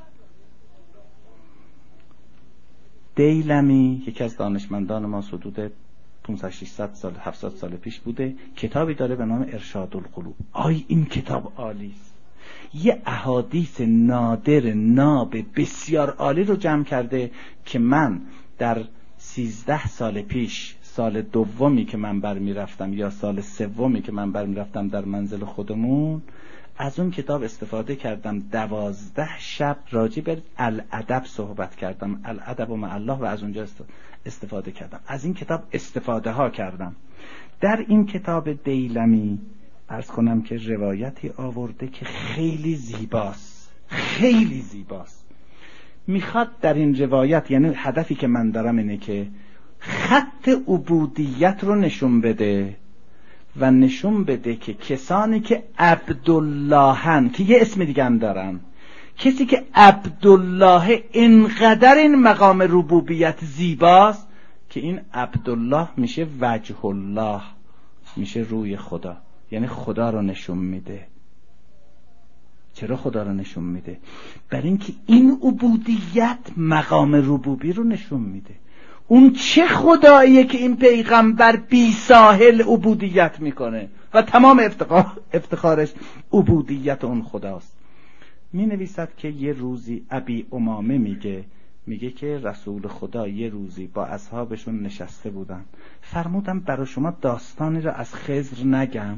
[SPEAKER 1] دیلمی یکی از دانشمندان ما، حدود 500-600 سال 700 سال پیش بوده، کتابی داره به نام ارشاد القلوب. این کتاب عالی است. یه احادیث نادر ناب بسیار عالی رو جمع کرده که من در 13 سال پیش، سال دومی که من برمی رفتم یا سال سومی که من برمی رفتم در منزل خودمون، از اون کتاب استفاده کردم. 12 شب راجع به الادب صحبت کردم، الادب مع الله، و از اونجا استفاده کردم. از این کتاب استفاده ها کردم. در این کتاب دیلمی عرض کنم که روایتی آورده که خیلی زیباست، خیلی زیباست. میخواد در این روایت، یعنی هدفی که من دارم اینه که خط عبودیت رو نشون بده و نشون بده که کسانی که عبداللهن، که یه اسم دیگه هم دارن، کسی که عبدالله، اینقدر این مقام ربوبیت زیباست که این عبدالله میشه وجه الله، میشه روی خدا، یعنی خدا رو نشون میده. چرا خدا رو نشون میده؟ برای اینکه این عبودیت مقام ربوبی رو نشون میده. اون چه خداییه که این پیغمبر بی ساحل عبودیت میکنه و تمام افتخارش عبودیت اون خداست. می نویسد که یه روزی ابی امامه میگه که رسول خدا یه روزی با اصحابشون نشسته بودن، فرمودن برای شما داستانی رو از خضر نگم؟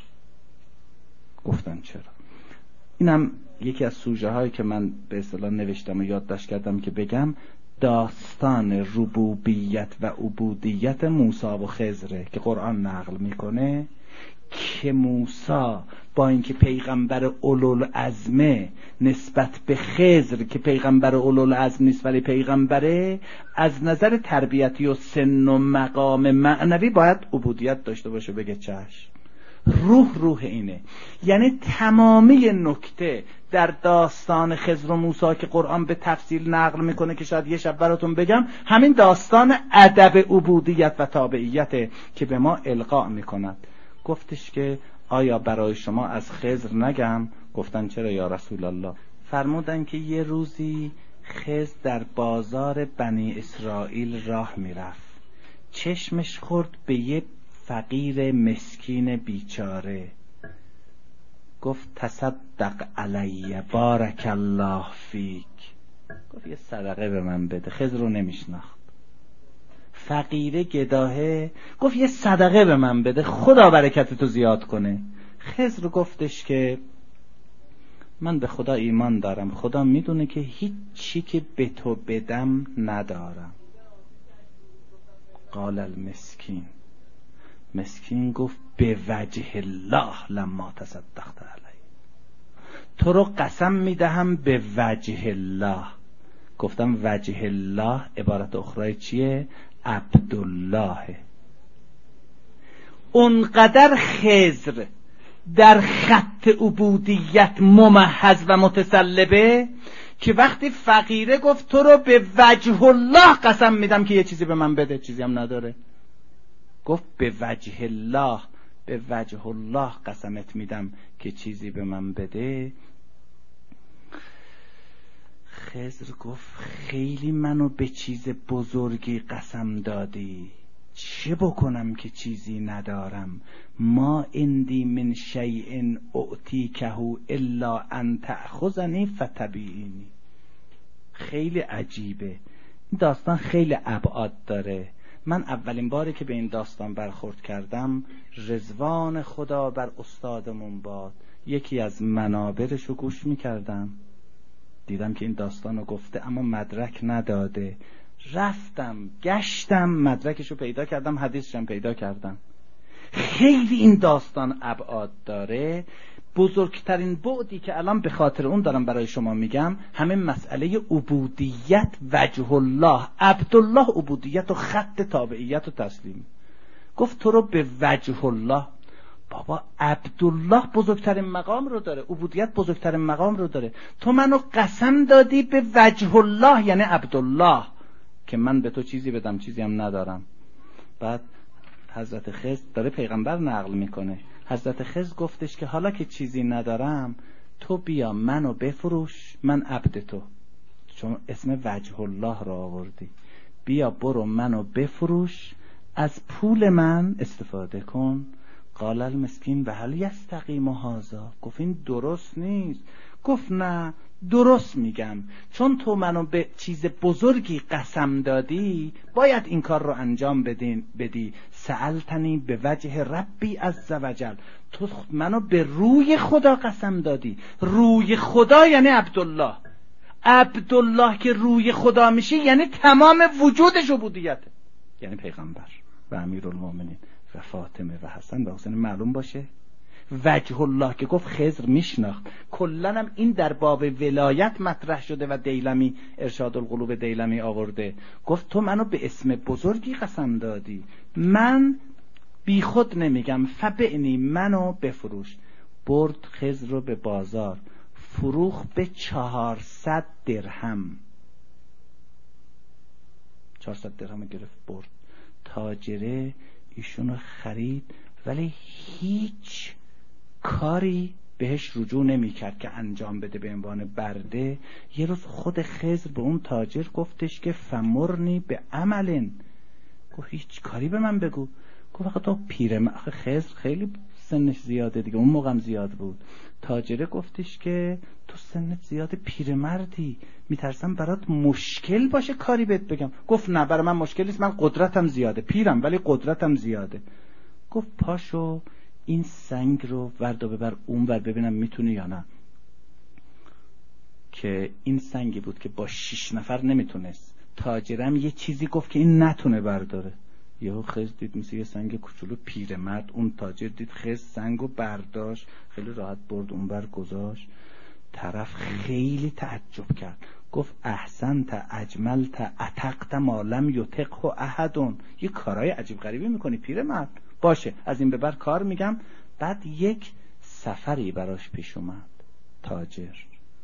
[SPEAKER 1] گفتن چرا؟ اینم یکی از سوژه هایی که من به اصطلاح نوشتم و یادداشت کردم که بگم. داستان ربوبیت و عبودیت موسی و خضره که قرآن نقل میکنه، که موسی با اینکه پیغمبر اولوالعزمه نسبت به خضر که پیغمبر اولوالعزم نیست ولی پیغمبره، از نظر تربیتی و سن و مقام معنوی باید عبودیت داشته باشه. بگه چشم. روح اینه. یعنی تمامی نکته در داستان خضر و موسی که قرآن به تفصیل نقل میکنه که شاید یه شب براتون بگم، همین داستان ادب عبودیت و تابعیت که به ما القا میکند. گفتش که آیا برای شما از خضر نگم؟ گفتن چرا یا رسول الله؟ فرمودن که یه روزی خضر در بازار بنی اسرائیل راه میرفت، چشمش خورد به یه فقیر مسکین بیچاره. گفت تصدق علی بارک الله فیک. گفت یه صدقه به من بده. خضر رو نمیشناخت. فقیره گداهه گفت یه صدقه به من بده، خدا برکت تو زیاد کنه. خضر گفتش که من به خدا ایمان دارم، خدا میدونه که هیچ چی که به تو بدم ندارم. قال المسکین، مسکین گفت به وجه الله لما تصدقت علی، تو رو قسم میدهم به وجه الله. گفتم وجه الله عبارت اخرى چیه؟ عبدالله. اونقدر خضر در خط عبودیت ممحض و متسلبه که وقتی فقیره گفت تو رو به وجه الله قسم میدم که یه چیزی به من بده، چیزی هم نداره، گفت به وجه الله، به وجه الله قسمت میدم که چیزی به من بده. خضر گفت خیلی منو به چیز بزرگی قسم دادی، چه بکنم که چیزی ندارم؟ ما اندی من شیء اعطیکه الا ان تأخذنی فتبیعنی. خیلی عجیبه این داستان، خیلی ابعاد داره. من اولین باری که به این داستان برخورد کردم، رضوان خدا بر استادمون باد، یکی از منابرش رو گوش میکردم، دیدم که این داستان رو گفته اما مدرک نداده. رفتم گشتم مدرکش رو پیدا کردم، حدیثش هم پیدا کردم. خیلی این داستان ابعاد داره. بزرگترین بعدی که الان به خاطر اون دارم برای شما میگم، همین مسئله عبودیت وجه الله، عبدالله عبودیت و خط تابعیت و تسلیم. گفت تو رو به وجه الله. بابا عبدالله بزرگترین مقام رو داره، عبودیت بزرگترین مقام رو داره. تو منو قسم دادی به وجه الله، یعنی عبدالله، که من به تو چیزی بدم چیزی هم ندارم. بعد حضرت خضر داره پیغمبر نقل میکنه، حضرت خضر گفتش که حالا که چیزی ندارم تو بیا منو بفروش، من عبد تو، چون اسم وجه الله را آوردی، بیا برو منو بفروش، از پول من استفاده کن. قال المسکین و هل یستقیم هذا؟ گفت این درست نیست. گفت نه درست میگم، چون تو منو به چیز بزرگی قسم دادی باید این کار رو انجام بدی. سألتنی به وجه ربی عزوجل، تو منو به روی خدا قسم دادی. روی خدا یعنی عبدالله. عبدالله که روی خدا میشه یعنی تمام وجودش عبودیته، یعنی پیغمبر و امیرالمومنین و فاطمه و حسن و حسین. معلوم باشه وجه الله که گفت خضر میشناخت. کلن هم این در باب ولایت مطرح شده و دیلمی ارشاد القلوب دیلمی آورده. گفت تو منو به اسم بزرگی قسم دادی، من بی خود نمیگم، فبعنی منو بفروش. برد خضر رو به بازار، فروخ به 400 درهم. 400 درهم گرفت برد. تاجره ایشونو خرید ولی هیچ کاری بهش رجوع نمی کرد که انجام بده به عنوان برده. یه روز خود خضر به اون تاجر گفتش که فمرنی به عملن. گفت هیچ کاری به من بگو. گفت آخه تو پیرمرد، خضر خیلی سنش زیاده دیگه، اون موقعم زیاد بود. تاجره گفتش که تو سنت زیاده، پیرمردی، میترسم برات مشکل باشه کاری بهت بگم. گفت نه برای من مشکل نیست، من قدرتم زیاده، پیرم ولی قدرتم زیاده. گفت پاشو این سنگ رو ورد و ببر اون ور ببینم میتونی یا نه. که این سنگی بود که با 6 نفر نمیتونست. تاجرم یه چیزی گفت که این نتونه برداره. یهو خضر دید مثل یه سنگ کوچولو، پیرمرد. اون تاجر دید خضر سنگو برداشت، خیلی راحت برد اون بر گذاشت. طرف خیلی تعجب کرد، گفت احسنت اجملت اتقت ما لم یطقه احد. یه کارهای عجیب غریبی میکنی پیرمرد، باشه از این به بعد کار میگم. بعد یک سفری براش پیش اومد. تاجر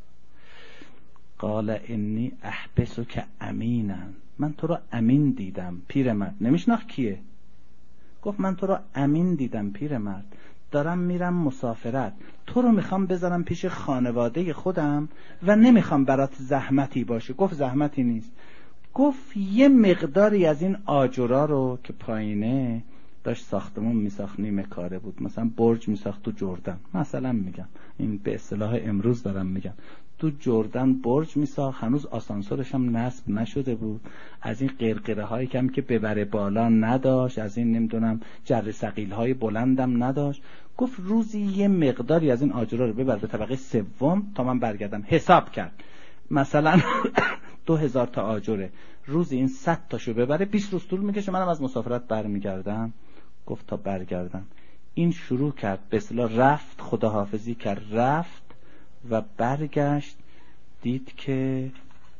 [SPEAKER 1] قال انی احبسک امینا، من تو رو امین دیدم. پیرمرد نمیشناخت کیه. گفت من تو رو امین دیدم پیرمرد، دارم میرم مسافرت، تو رو میخوام بذارم پیش خانواده خودم و نمیخوام برات زحمتی باشه. گفت زحمتی نیست. گفت یه مقداری از این آجرا رو که پایینه، داشت ساختمون میساخت، نیمه کاره بود، مثلا برج میساخت تو جردن، مثلا میگم این به اصطلاح امروز دارم میگم، تو جردن برج میساخت، هنوز آسانسورش هم نصب نشده بود، از این قرقره هایی کم که ببره بالا نداشت، از این نمیدونم جر ثقیل های بلندم نداشت. گفت روزی یه مقداری از این آجرا رو ببر به طبقه 3 تا من برگردم. حساب کرد مثلا 2000 تا آجره، روزی این 100 تاشو ببره 20 روز طول میکشه، منم از مسافرت برمیگردم. گفت تا برگردم. این شروع کرد به اصطلاح رفت، خداحافظی کرد، رفت و برگشت، دید که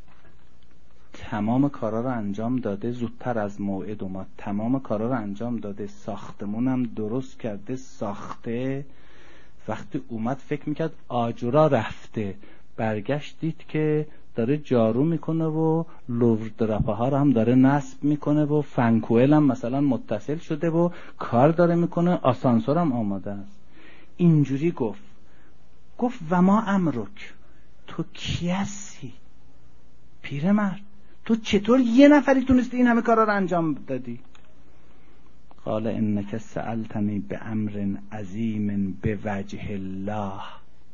[SPEAKER 1] تمام کارا رو انجام داده، زودتر از موعد اومد، تمام کارا رو انجام داده، ساختمونم درست کرده، ساخته، وقتی اومد فکر میکرد آجورا رفته، برگشت دید که داره جارو میکنه و لوردراپه ها رو هم داره نصب میکنه و فنکوئل هم مثلا متصل شده و کار داره میکنه، آسانسور هم آماده است. اینجوری گفت و ما امرک، تو کی هستی پیرمرد؟ تو چطور یه نفری تونستی این همه کارا رو انجام دادی؟ قال انک سألتنی بامر عظیم بوجه الله.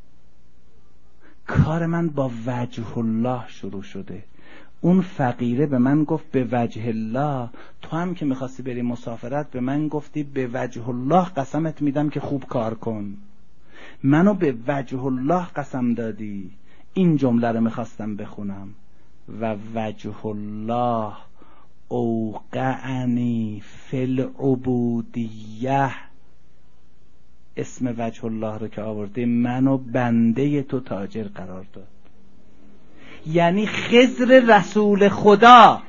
[SPEAKER 1] کار من با وجه الله شروع شده. اون فقیره به من گفت به وجه الله، تو هم که میخواستی بری مسافرت به من گفتی به وجه الله قسمت میدم که خوب کار کن. منو به وجه الله قسم دادی. این جمله رو میخواستم بخونم. و وجه الله اوقعنی فی العبودیه. اسم وجه الله رو که آورده منو بنده تو تاجر قرار داد. یعنی خضر رسول خدا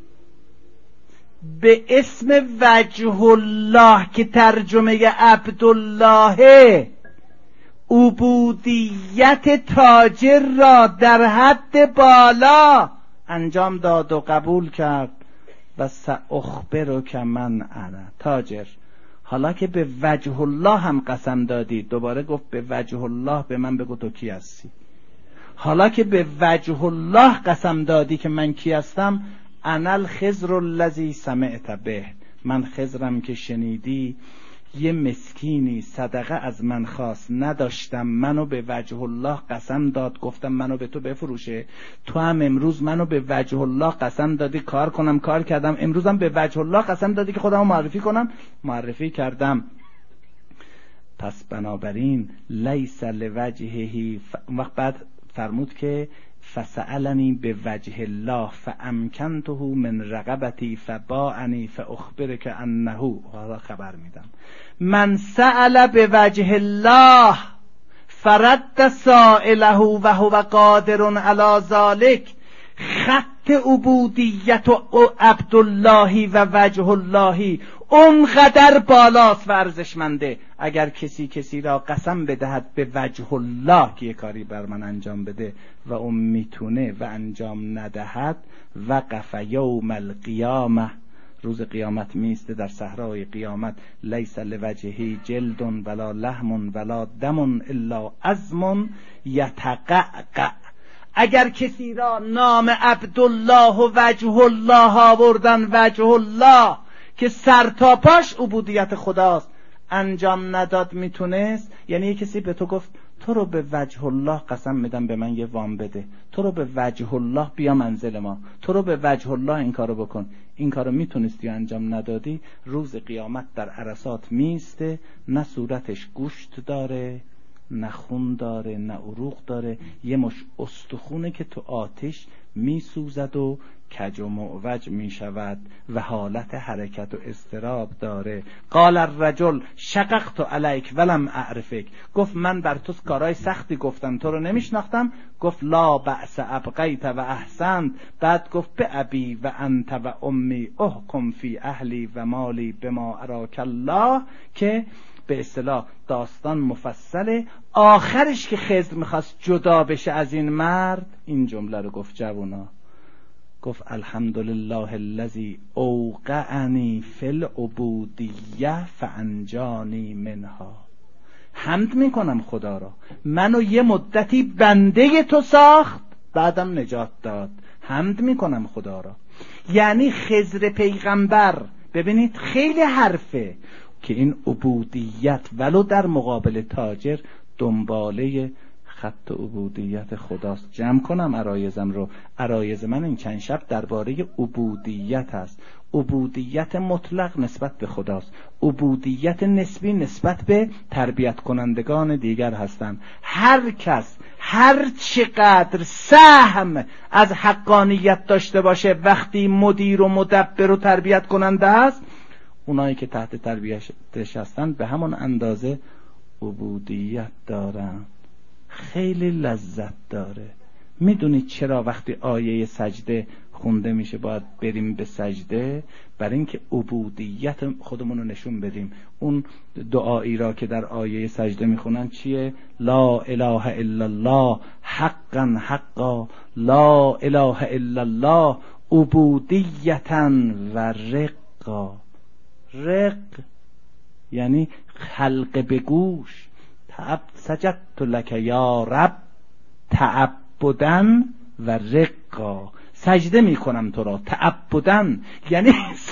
[SPEAKER 1] به اسم وجه الله که ترجمه عبدالله عبودیت تاجر را در حد بالا انجام داد و قبول کرد. و سأخبرک من انا تاجر. حالا که به وجه الله هم قسم دادی، دوباره گفت به وجه الله به من بگو تو کی هستی. حالا که به وجه الله قسم دادی که من کی هستم، انا الخضر الذی سمعت به، من خضرم که شنیدی. یه مسکینی صدقه از من خواست، نداشتم، منو به وجه الله قسم داد، گفتم منو به تو بفروشه. تو هم امروز منو به وجه الله قسم دادی کار کنم، کار کردم. امروزم به وجه الله قسم دادی که خودمو معرفی کنم، معرفی کردم. پس بنابراین لیس لوجهه وقت بعد فرمود که فسألنی به وجه الله فامکنته من رقبتی فباعنی فاخبرک انه. حالا خبر میدم. من سأل به وجه الله فرد سائله و هو قادر علی ذلک. خط عبودیت و عبداللهی و وجه اللهی اونقدر بالاست و ارزشمنده. اگر کسی را قسم بدهد به وجه الله که یه کاری بر من انجام بده و اون میتونه و انجام ندهد، وقف یوم القیامه، روز قیامت میسته در صحرای قیامت. لیس لوجهی جلد ولا لحم ولا دم الا عظم یتقعقع. اگر کسی را نام عبدالله و وجه الله آوردن، وجه الله که سر تا پاش عبودیت خداست، انجام نداد میتونست. یعنی کسی به تو گفت تو رو به وجه الله قسم میدم به من یه وام بده، تو رو به وجه الله بیا منزل ما، تو رو به وجه الله این کارو بکن. این کارو میتونستی انجام ندادی، روز قیامت در عرصات میسته. نه صورتش گوشت داره، نه خون داره، نه عروق داره، یه مش استخونه که تو آتش میسوزد و کج و معوج میشود و حالت حرکت و اضطراب داره. قال الرجل شققت علیک ولم اعرفک. گفت من بر تو کارهای سختی گفتم، تو رو نمیشناختم. گفت لا بأس ابقیت و احسنت. بعد گفت به ابی و انت و امی احکم فی اهلی و مالی بما اراک الله، که به اصطلاح داستان مفصله. آخرش که خضر میخواست جدا بشه از این مرد، این جمله رو گفت جوونا، گفت الحمدلله الذی اوقعنی فی العبودیه فانجانی منها. حمد میکنم خدا را، منو یه مدتی بنده تو ساخت، بعدم نجات داد. حمد میکنم خدا را. یعنی خضر پیغمبر، ببینید خیلی حرفه که این عبودیت ولو در مقابل تاجر دنباله خط عبودیت خداست. جمع کنم عرایزم رو. عرایز من این چند شب درباره عبودیت است. عبودیت مطلق نسبت به خداست، عبودیت نسبی نسبت به تربیت کنندگان دیگر هستند. هر کس هر چقدر سهم از حقانیت داشته باشه، وقتی مدیر و مدبر و تربیت کننده است، اونایی که تحت تربیتش هستن به همون اندازه عبودیت دارن. خیلی لذت داره. میدونید چرا وقتی آیه سجده خونده میشه باید بریم به سجده، برای اینکه عبودیت خودمون رو نشون بدیم. اون دعایی را که در آیه سجده میخونن چیه؟ لا اله الا الله حقا حقا، لا اله الا الله عبودیتا و رقا. رق یعنی خلق به گوش. سجدت لک یا رب تعبدن و رقا، سجده میکنم تو را تعبدن، یعنی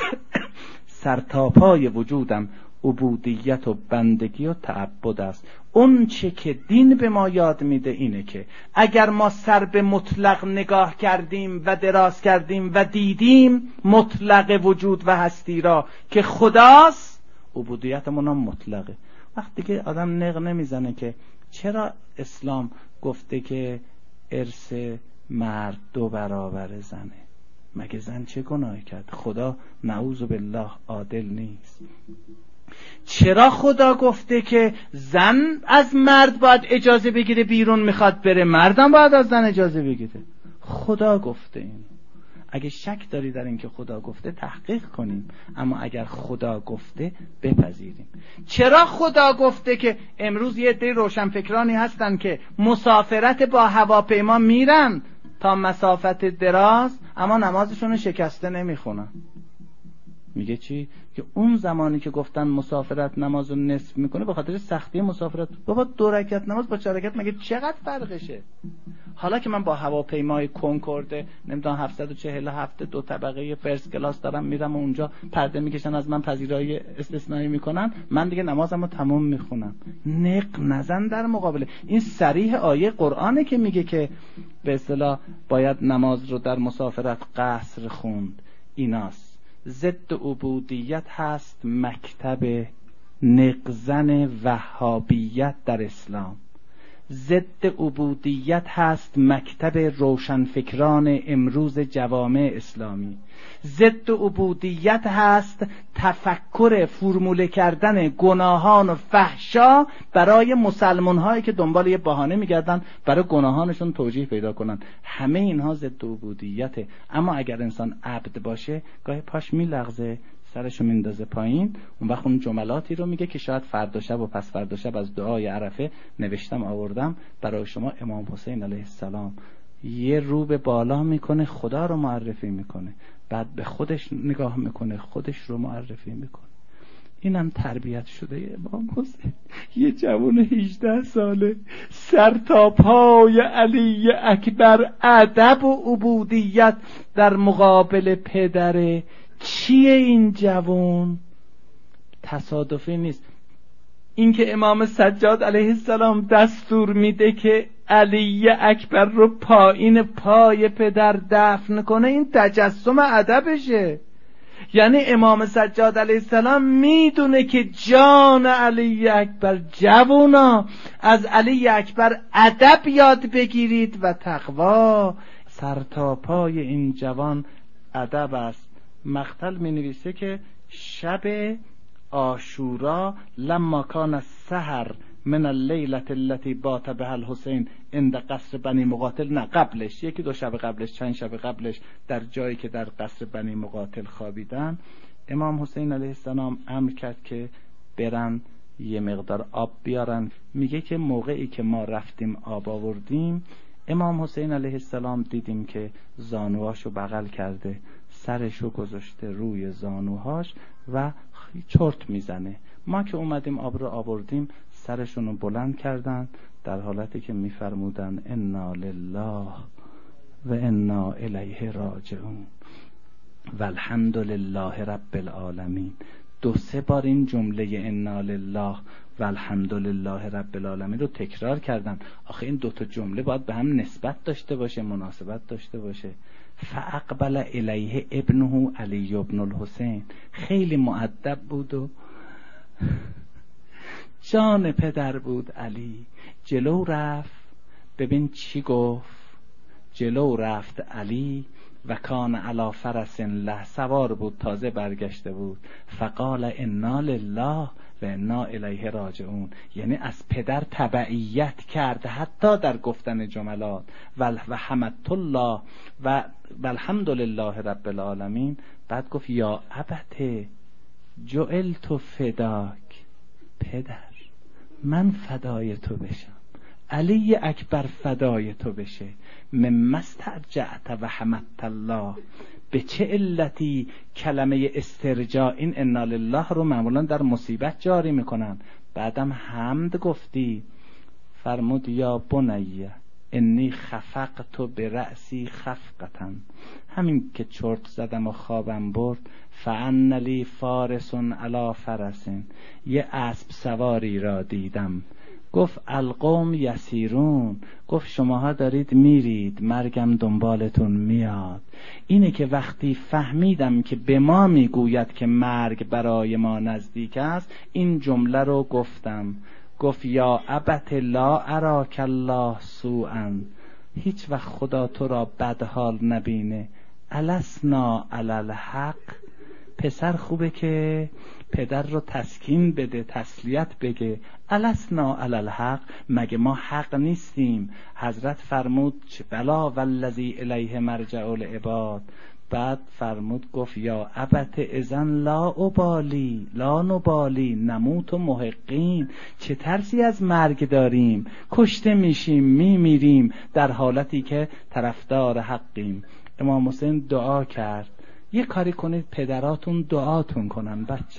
[SPEAKER 1] سرتاپای وجودم عبودیت و بندگی و تعبد است. اون چه که دین به ما یاد میده اینه که اگر ما سر به مطلق نگاه کردیم و دراز کردیم و دیدیم مطلق وجود و هستی را که خداست، عبودیتمون هم مطلقه. وقتی که آدم نق نمیزنه که چرا اسلام گفته که ارث مرد 2 برابر زنه، مگه زن چه گناهی کرد؟ خدا نعوذ بالله عادل نیست. چرا خدا گفته که زن از مرد باید اجازه بگیره بیرون میخواد بره، مردم باید از زن اجازه بگیره؟ خدا گفته این. اگه شک داری در این که خدا گفته تحقیق کنیم، اما اگر خدا گفته بپذیریم. چرا خدا گفته که امروز یه عده روشنفکرانی هستن که مسافرت با هواپیما میرن تا مسافت دراز، اما نمازشون شکسته نمیخونن؟ میگه چی؟ که اون زمانی که گفتن مسافرت نماز رو نصف میکنه به خاطر سختی مسافرت. بابا 2 رکعت نماز با 4 رکعت مگه چقدر فرقشه؟ حالا که من با هواپیمای کنکورد نمیدونم 747 2 طبقه فرست کلاس دارم میرم و اونجا پرده میکشن از من پذیرایی استثنایی میکنن، من دیگه نمازمو تمام میخونم. نق نزن در مقابله. این صریح آیه قرآنه که میگه که به اصطلاح باید نماز رو در مسافرت قصر خوند. ایناست ضد عبودیت هست مکتب نقزن وهابیت در اسلام. ضد عبودیت هست مکتب روشنفکران امروز جوامع اسلامی. ضد عبودیت هست تفکر فرموله کردن گناهان و فحشا برای مسلمان هایی که دنبال یه بهانه میگردن برای گناهانشون توجیه پیدا کنن. همه اینها ضد عبودیته. اما اگر انسان عبد باشه گاهی پاش میلغزه، سرشو میندازه پایین، اون وقت اون جملاتی رو میگه که شاید فردا شب و پس فردا شب از دعای عرفه نوشتم آوردم برای شما. امام حسین علیه السلام یه رو به بالا میکنه، خدا رو معرفی میکنه، بعد به خودش نگاه میکنه، خودش رو معرفی میکنه. اینم تربیت شده امام حسین. یه جوان 18 ساله سر تا پای علی اکبر ادب و عبودیت در مقابل پدره. چیه این جوان؟ تصادفی نیست. این که امام سجاد علیه السلام دستور میده که علی اکبر رو پایین پای پدر دفن کنه، این تجسم ادبشه. یعنی امام سجاد علیه السلام میدونه که جان علی اکبر، جوونا از علی اکبر ادب یاد بگیرید و تقوا. سر تا پای این جوان ادب است. مقتل می نویسه که شب عاشورا لما کان السحر من اللیلة التي بات بها الحسین عند قصر بنی مقاتل، نه قبلش، 1-2 شب قبلش، چند شب قبلش، در جایی که در قصر بنی مقاتل خوابیدن، امام حسین علیه السلام امر کرد که برن یه مقدار آب بیارن. میگه که موقعی که ما رفتیم آب آوردیم، امام حسین علیه السلام دیدیم که زانوهاشو بغل کرده، سرشو گذاشته روی زانوهاش و چرت میزنه. ما که اومدیم آب رو آوردیم، سرشونو بلند کردن در حالتی که میفرمودن انا لله و انا الیه راجعون و الحمد لله رب العالمین. 2-3 بار این جمله انا لله و الحمد لله رب العالمین رو تکرار کردن. آخه این 2 تا جمله باید به هم نسبت داشته باشه، مناسبت داشته باشه. فاقبل الیه ابنه علی ابن الحسین. خیلی مؤدب بود و جان پدر بود علی. جلو رفت، ببین چی گفت. جلو رفت علی و کان علی فرس له، سوار بود، تازه برگشته بود. فقال انا لله و انا الیه راجعون. یعنی از پدر تبعیت کرد حتی در گفتن جملات. و حمدت الله و الحمد لله رب العالمین. بعد گفت یا ابت جعلت فداک، پدر من فدای تو بشم، علی اکبر فدای تو بشه. مما استرجعت و حمدت الله. به چه علتی کلمه استرجاع، این انا لله رو معمولا در مصیبت جاری میکنن، بعدم حمد گفتی. فرمود یا بنیه انی خفقت برأسی خفقتا، همین که چرت زدم و خوابم برد، فان لی فارس علی فرس، یه اسب سواری را دیدم. گفت القوم یسیرون، گفت شماها دارید میرید، مرگم دنبالتون میاد. اینه که وقتی فهمیدم که به ما میگوید که مرگ برای ما نزدیک است، این جمله رو گفتم. گفت یا ابت لا اراک الله سوءا، هیچ وقت خدا تو را بدحال نبینه. السنا علی الحق، پسر خوبه که پدر رو تسکین بده، تسلیت بگه. السنا علی الحق، مگه ما حق نیستیم؟ حضرت فرمود بلا والذی الیه مرجع العباد. بعد فرمود گفت یا ابت اذن لا ابالی لا نبالی نموت محقین، چه ترسی از مرگ داریم، کشته میشیم میمیریم در حالتی که طرفدار حقیم. امام حسین دعا کرد یه کاری کنید پدراتون دعاتون کنن بچه.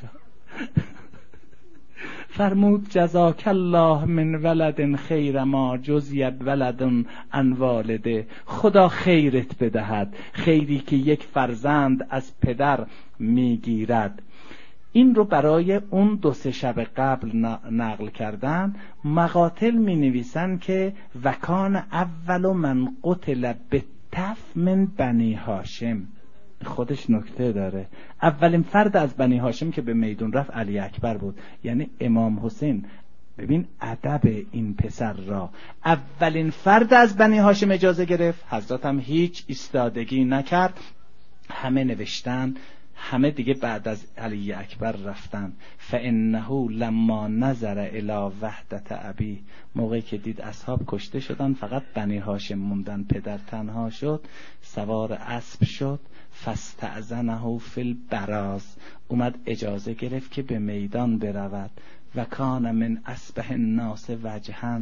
[SPEAKER 1] فرمود جزاک الله من ولد خیر ما جزید ولد عن والده، خدا خیرت بدهد، خیری که یک فرزند از پدر میگیرد. این رو برای اون 2-3 شب قبل نقل کردن. مقاتل می نویسن که وکان اول من قتل بالتف من بنی هاشم. خودش نکته داره. اولین فرد از بنی هاشم که به میدون رفت علی اکبر بود. یعنی امام حسین، ببین ادب این پسر را، اولین فرد از بنی هاشم اجازه گرفت. حضرت هم هیچ ایستادگی نکرد، همه نوشتن، همه دیگه بعد از علی اکبر رفتن. فانه لما نظر الی وحدت ابی، موقعی که دید اصحاب کشته شدن فقط بنی هاشم موندن، پدر تنها شد، سوار اسب شد. فاستأذنه فی البراز، اومد اجازه گرفت که به میدان برود. و کان من اصبح الناس وجها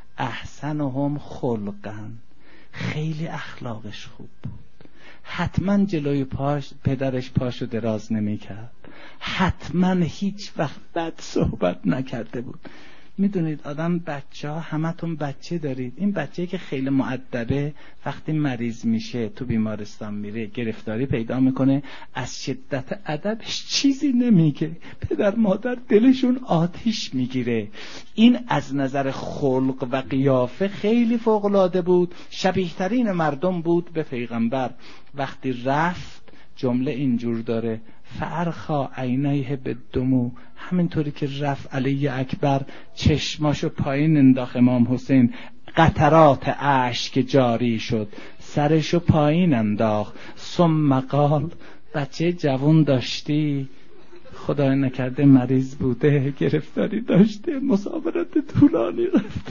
[SPEAKER 1] احسنهم خلقا، خیلی اخلاقش خوب بود. حتما جلوی پدرش پاشو دراز نمی کرد، حتما هیچ وقت بد صحبت نکرده بود. میدونید آدم بچه ها، همتون بچه دارید، این بچه‌ای که خیلی مؤدبه وقتی مریض میشه تو بیمارستان میره گرفتاری پیدا میکنه، از شدت ادبش چیزی نمیگه، پدر مادر دلشون آتیش میگیره. این از نظر خلق و قیافه خیلی فوق‌العاده بود، شبیه ترین مردم بود به پیغمبر. وقتی رفت جمله اینجور داره فارخا عینیه بالدموع، همینطوری که رفت علی اکبر چشماشو پایین انداخت امام حسین، قطرات اشک جاری شد، سرشو پایین انداخت. ثم قال، بچه جوان داشتی، خدای نکرده مریض بوده، گرفتاری داشته، مسافرت طولانی رفته.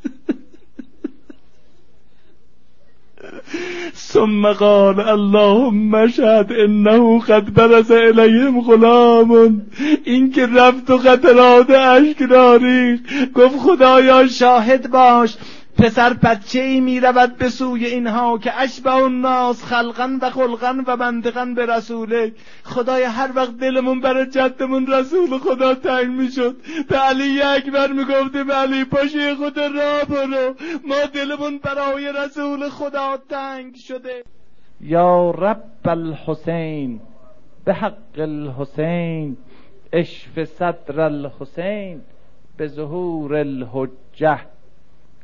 [SPEAKER 1] ثم قال اللهم اشهد انه قد برز الیهم غلام، این که رفت و قطرات اشک راری، گفت خدایا شاهد باش پسر بچه‌ای می رود به سوی اینها که اشبه الناس خلقا و خلقا و منطقا به رسوله. خدای هر وقت دلمون برای جدمون رسول خدا تنگ می شد، به علی اکبر می گفتیم علی پاشی خود را برو، ما دلمون برای رسول خدا تنگ شده. یا رب الحسین به حق الحسین اشف صدر الحسین به ظهور الحجه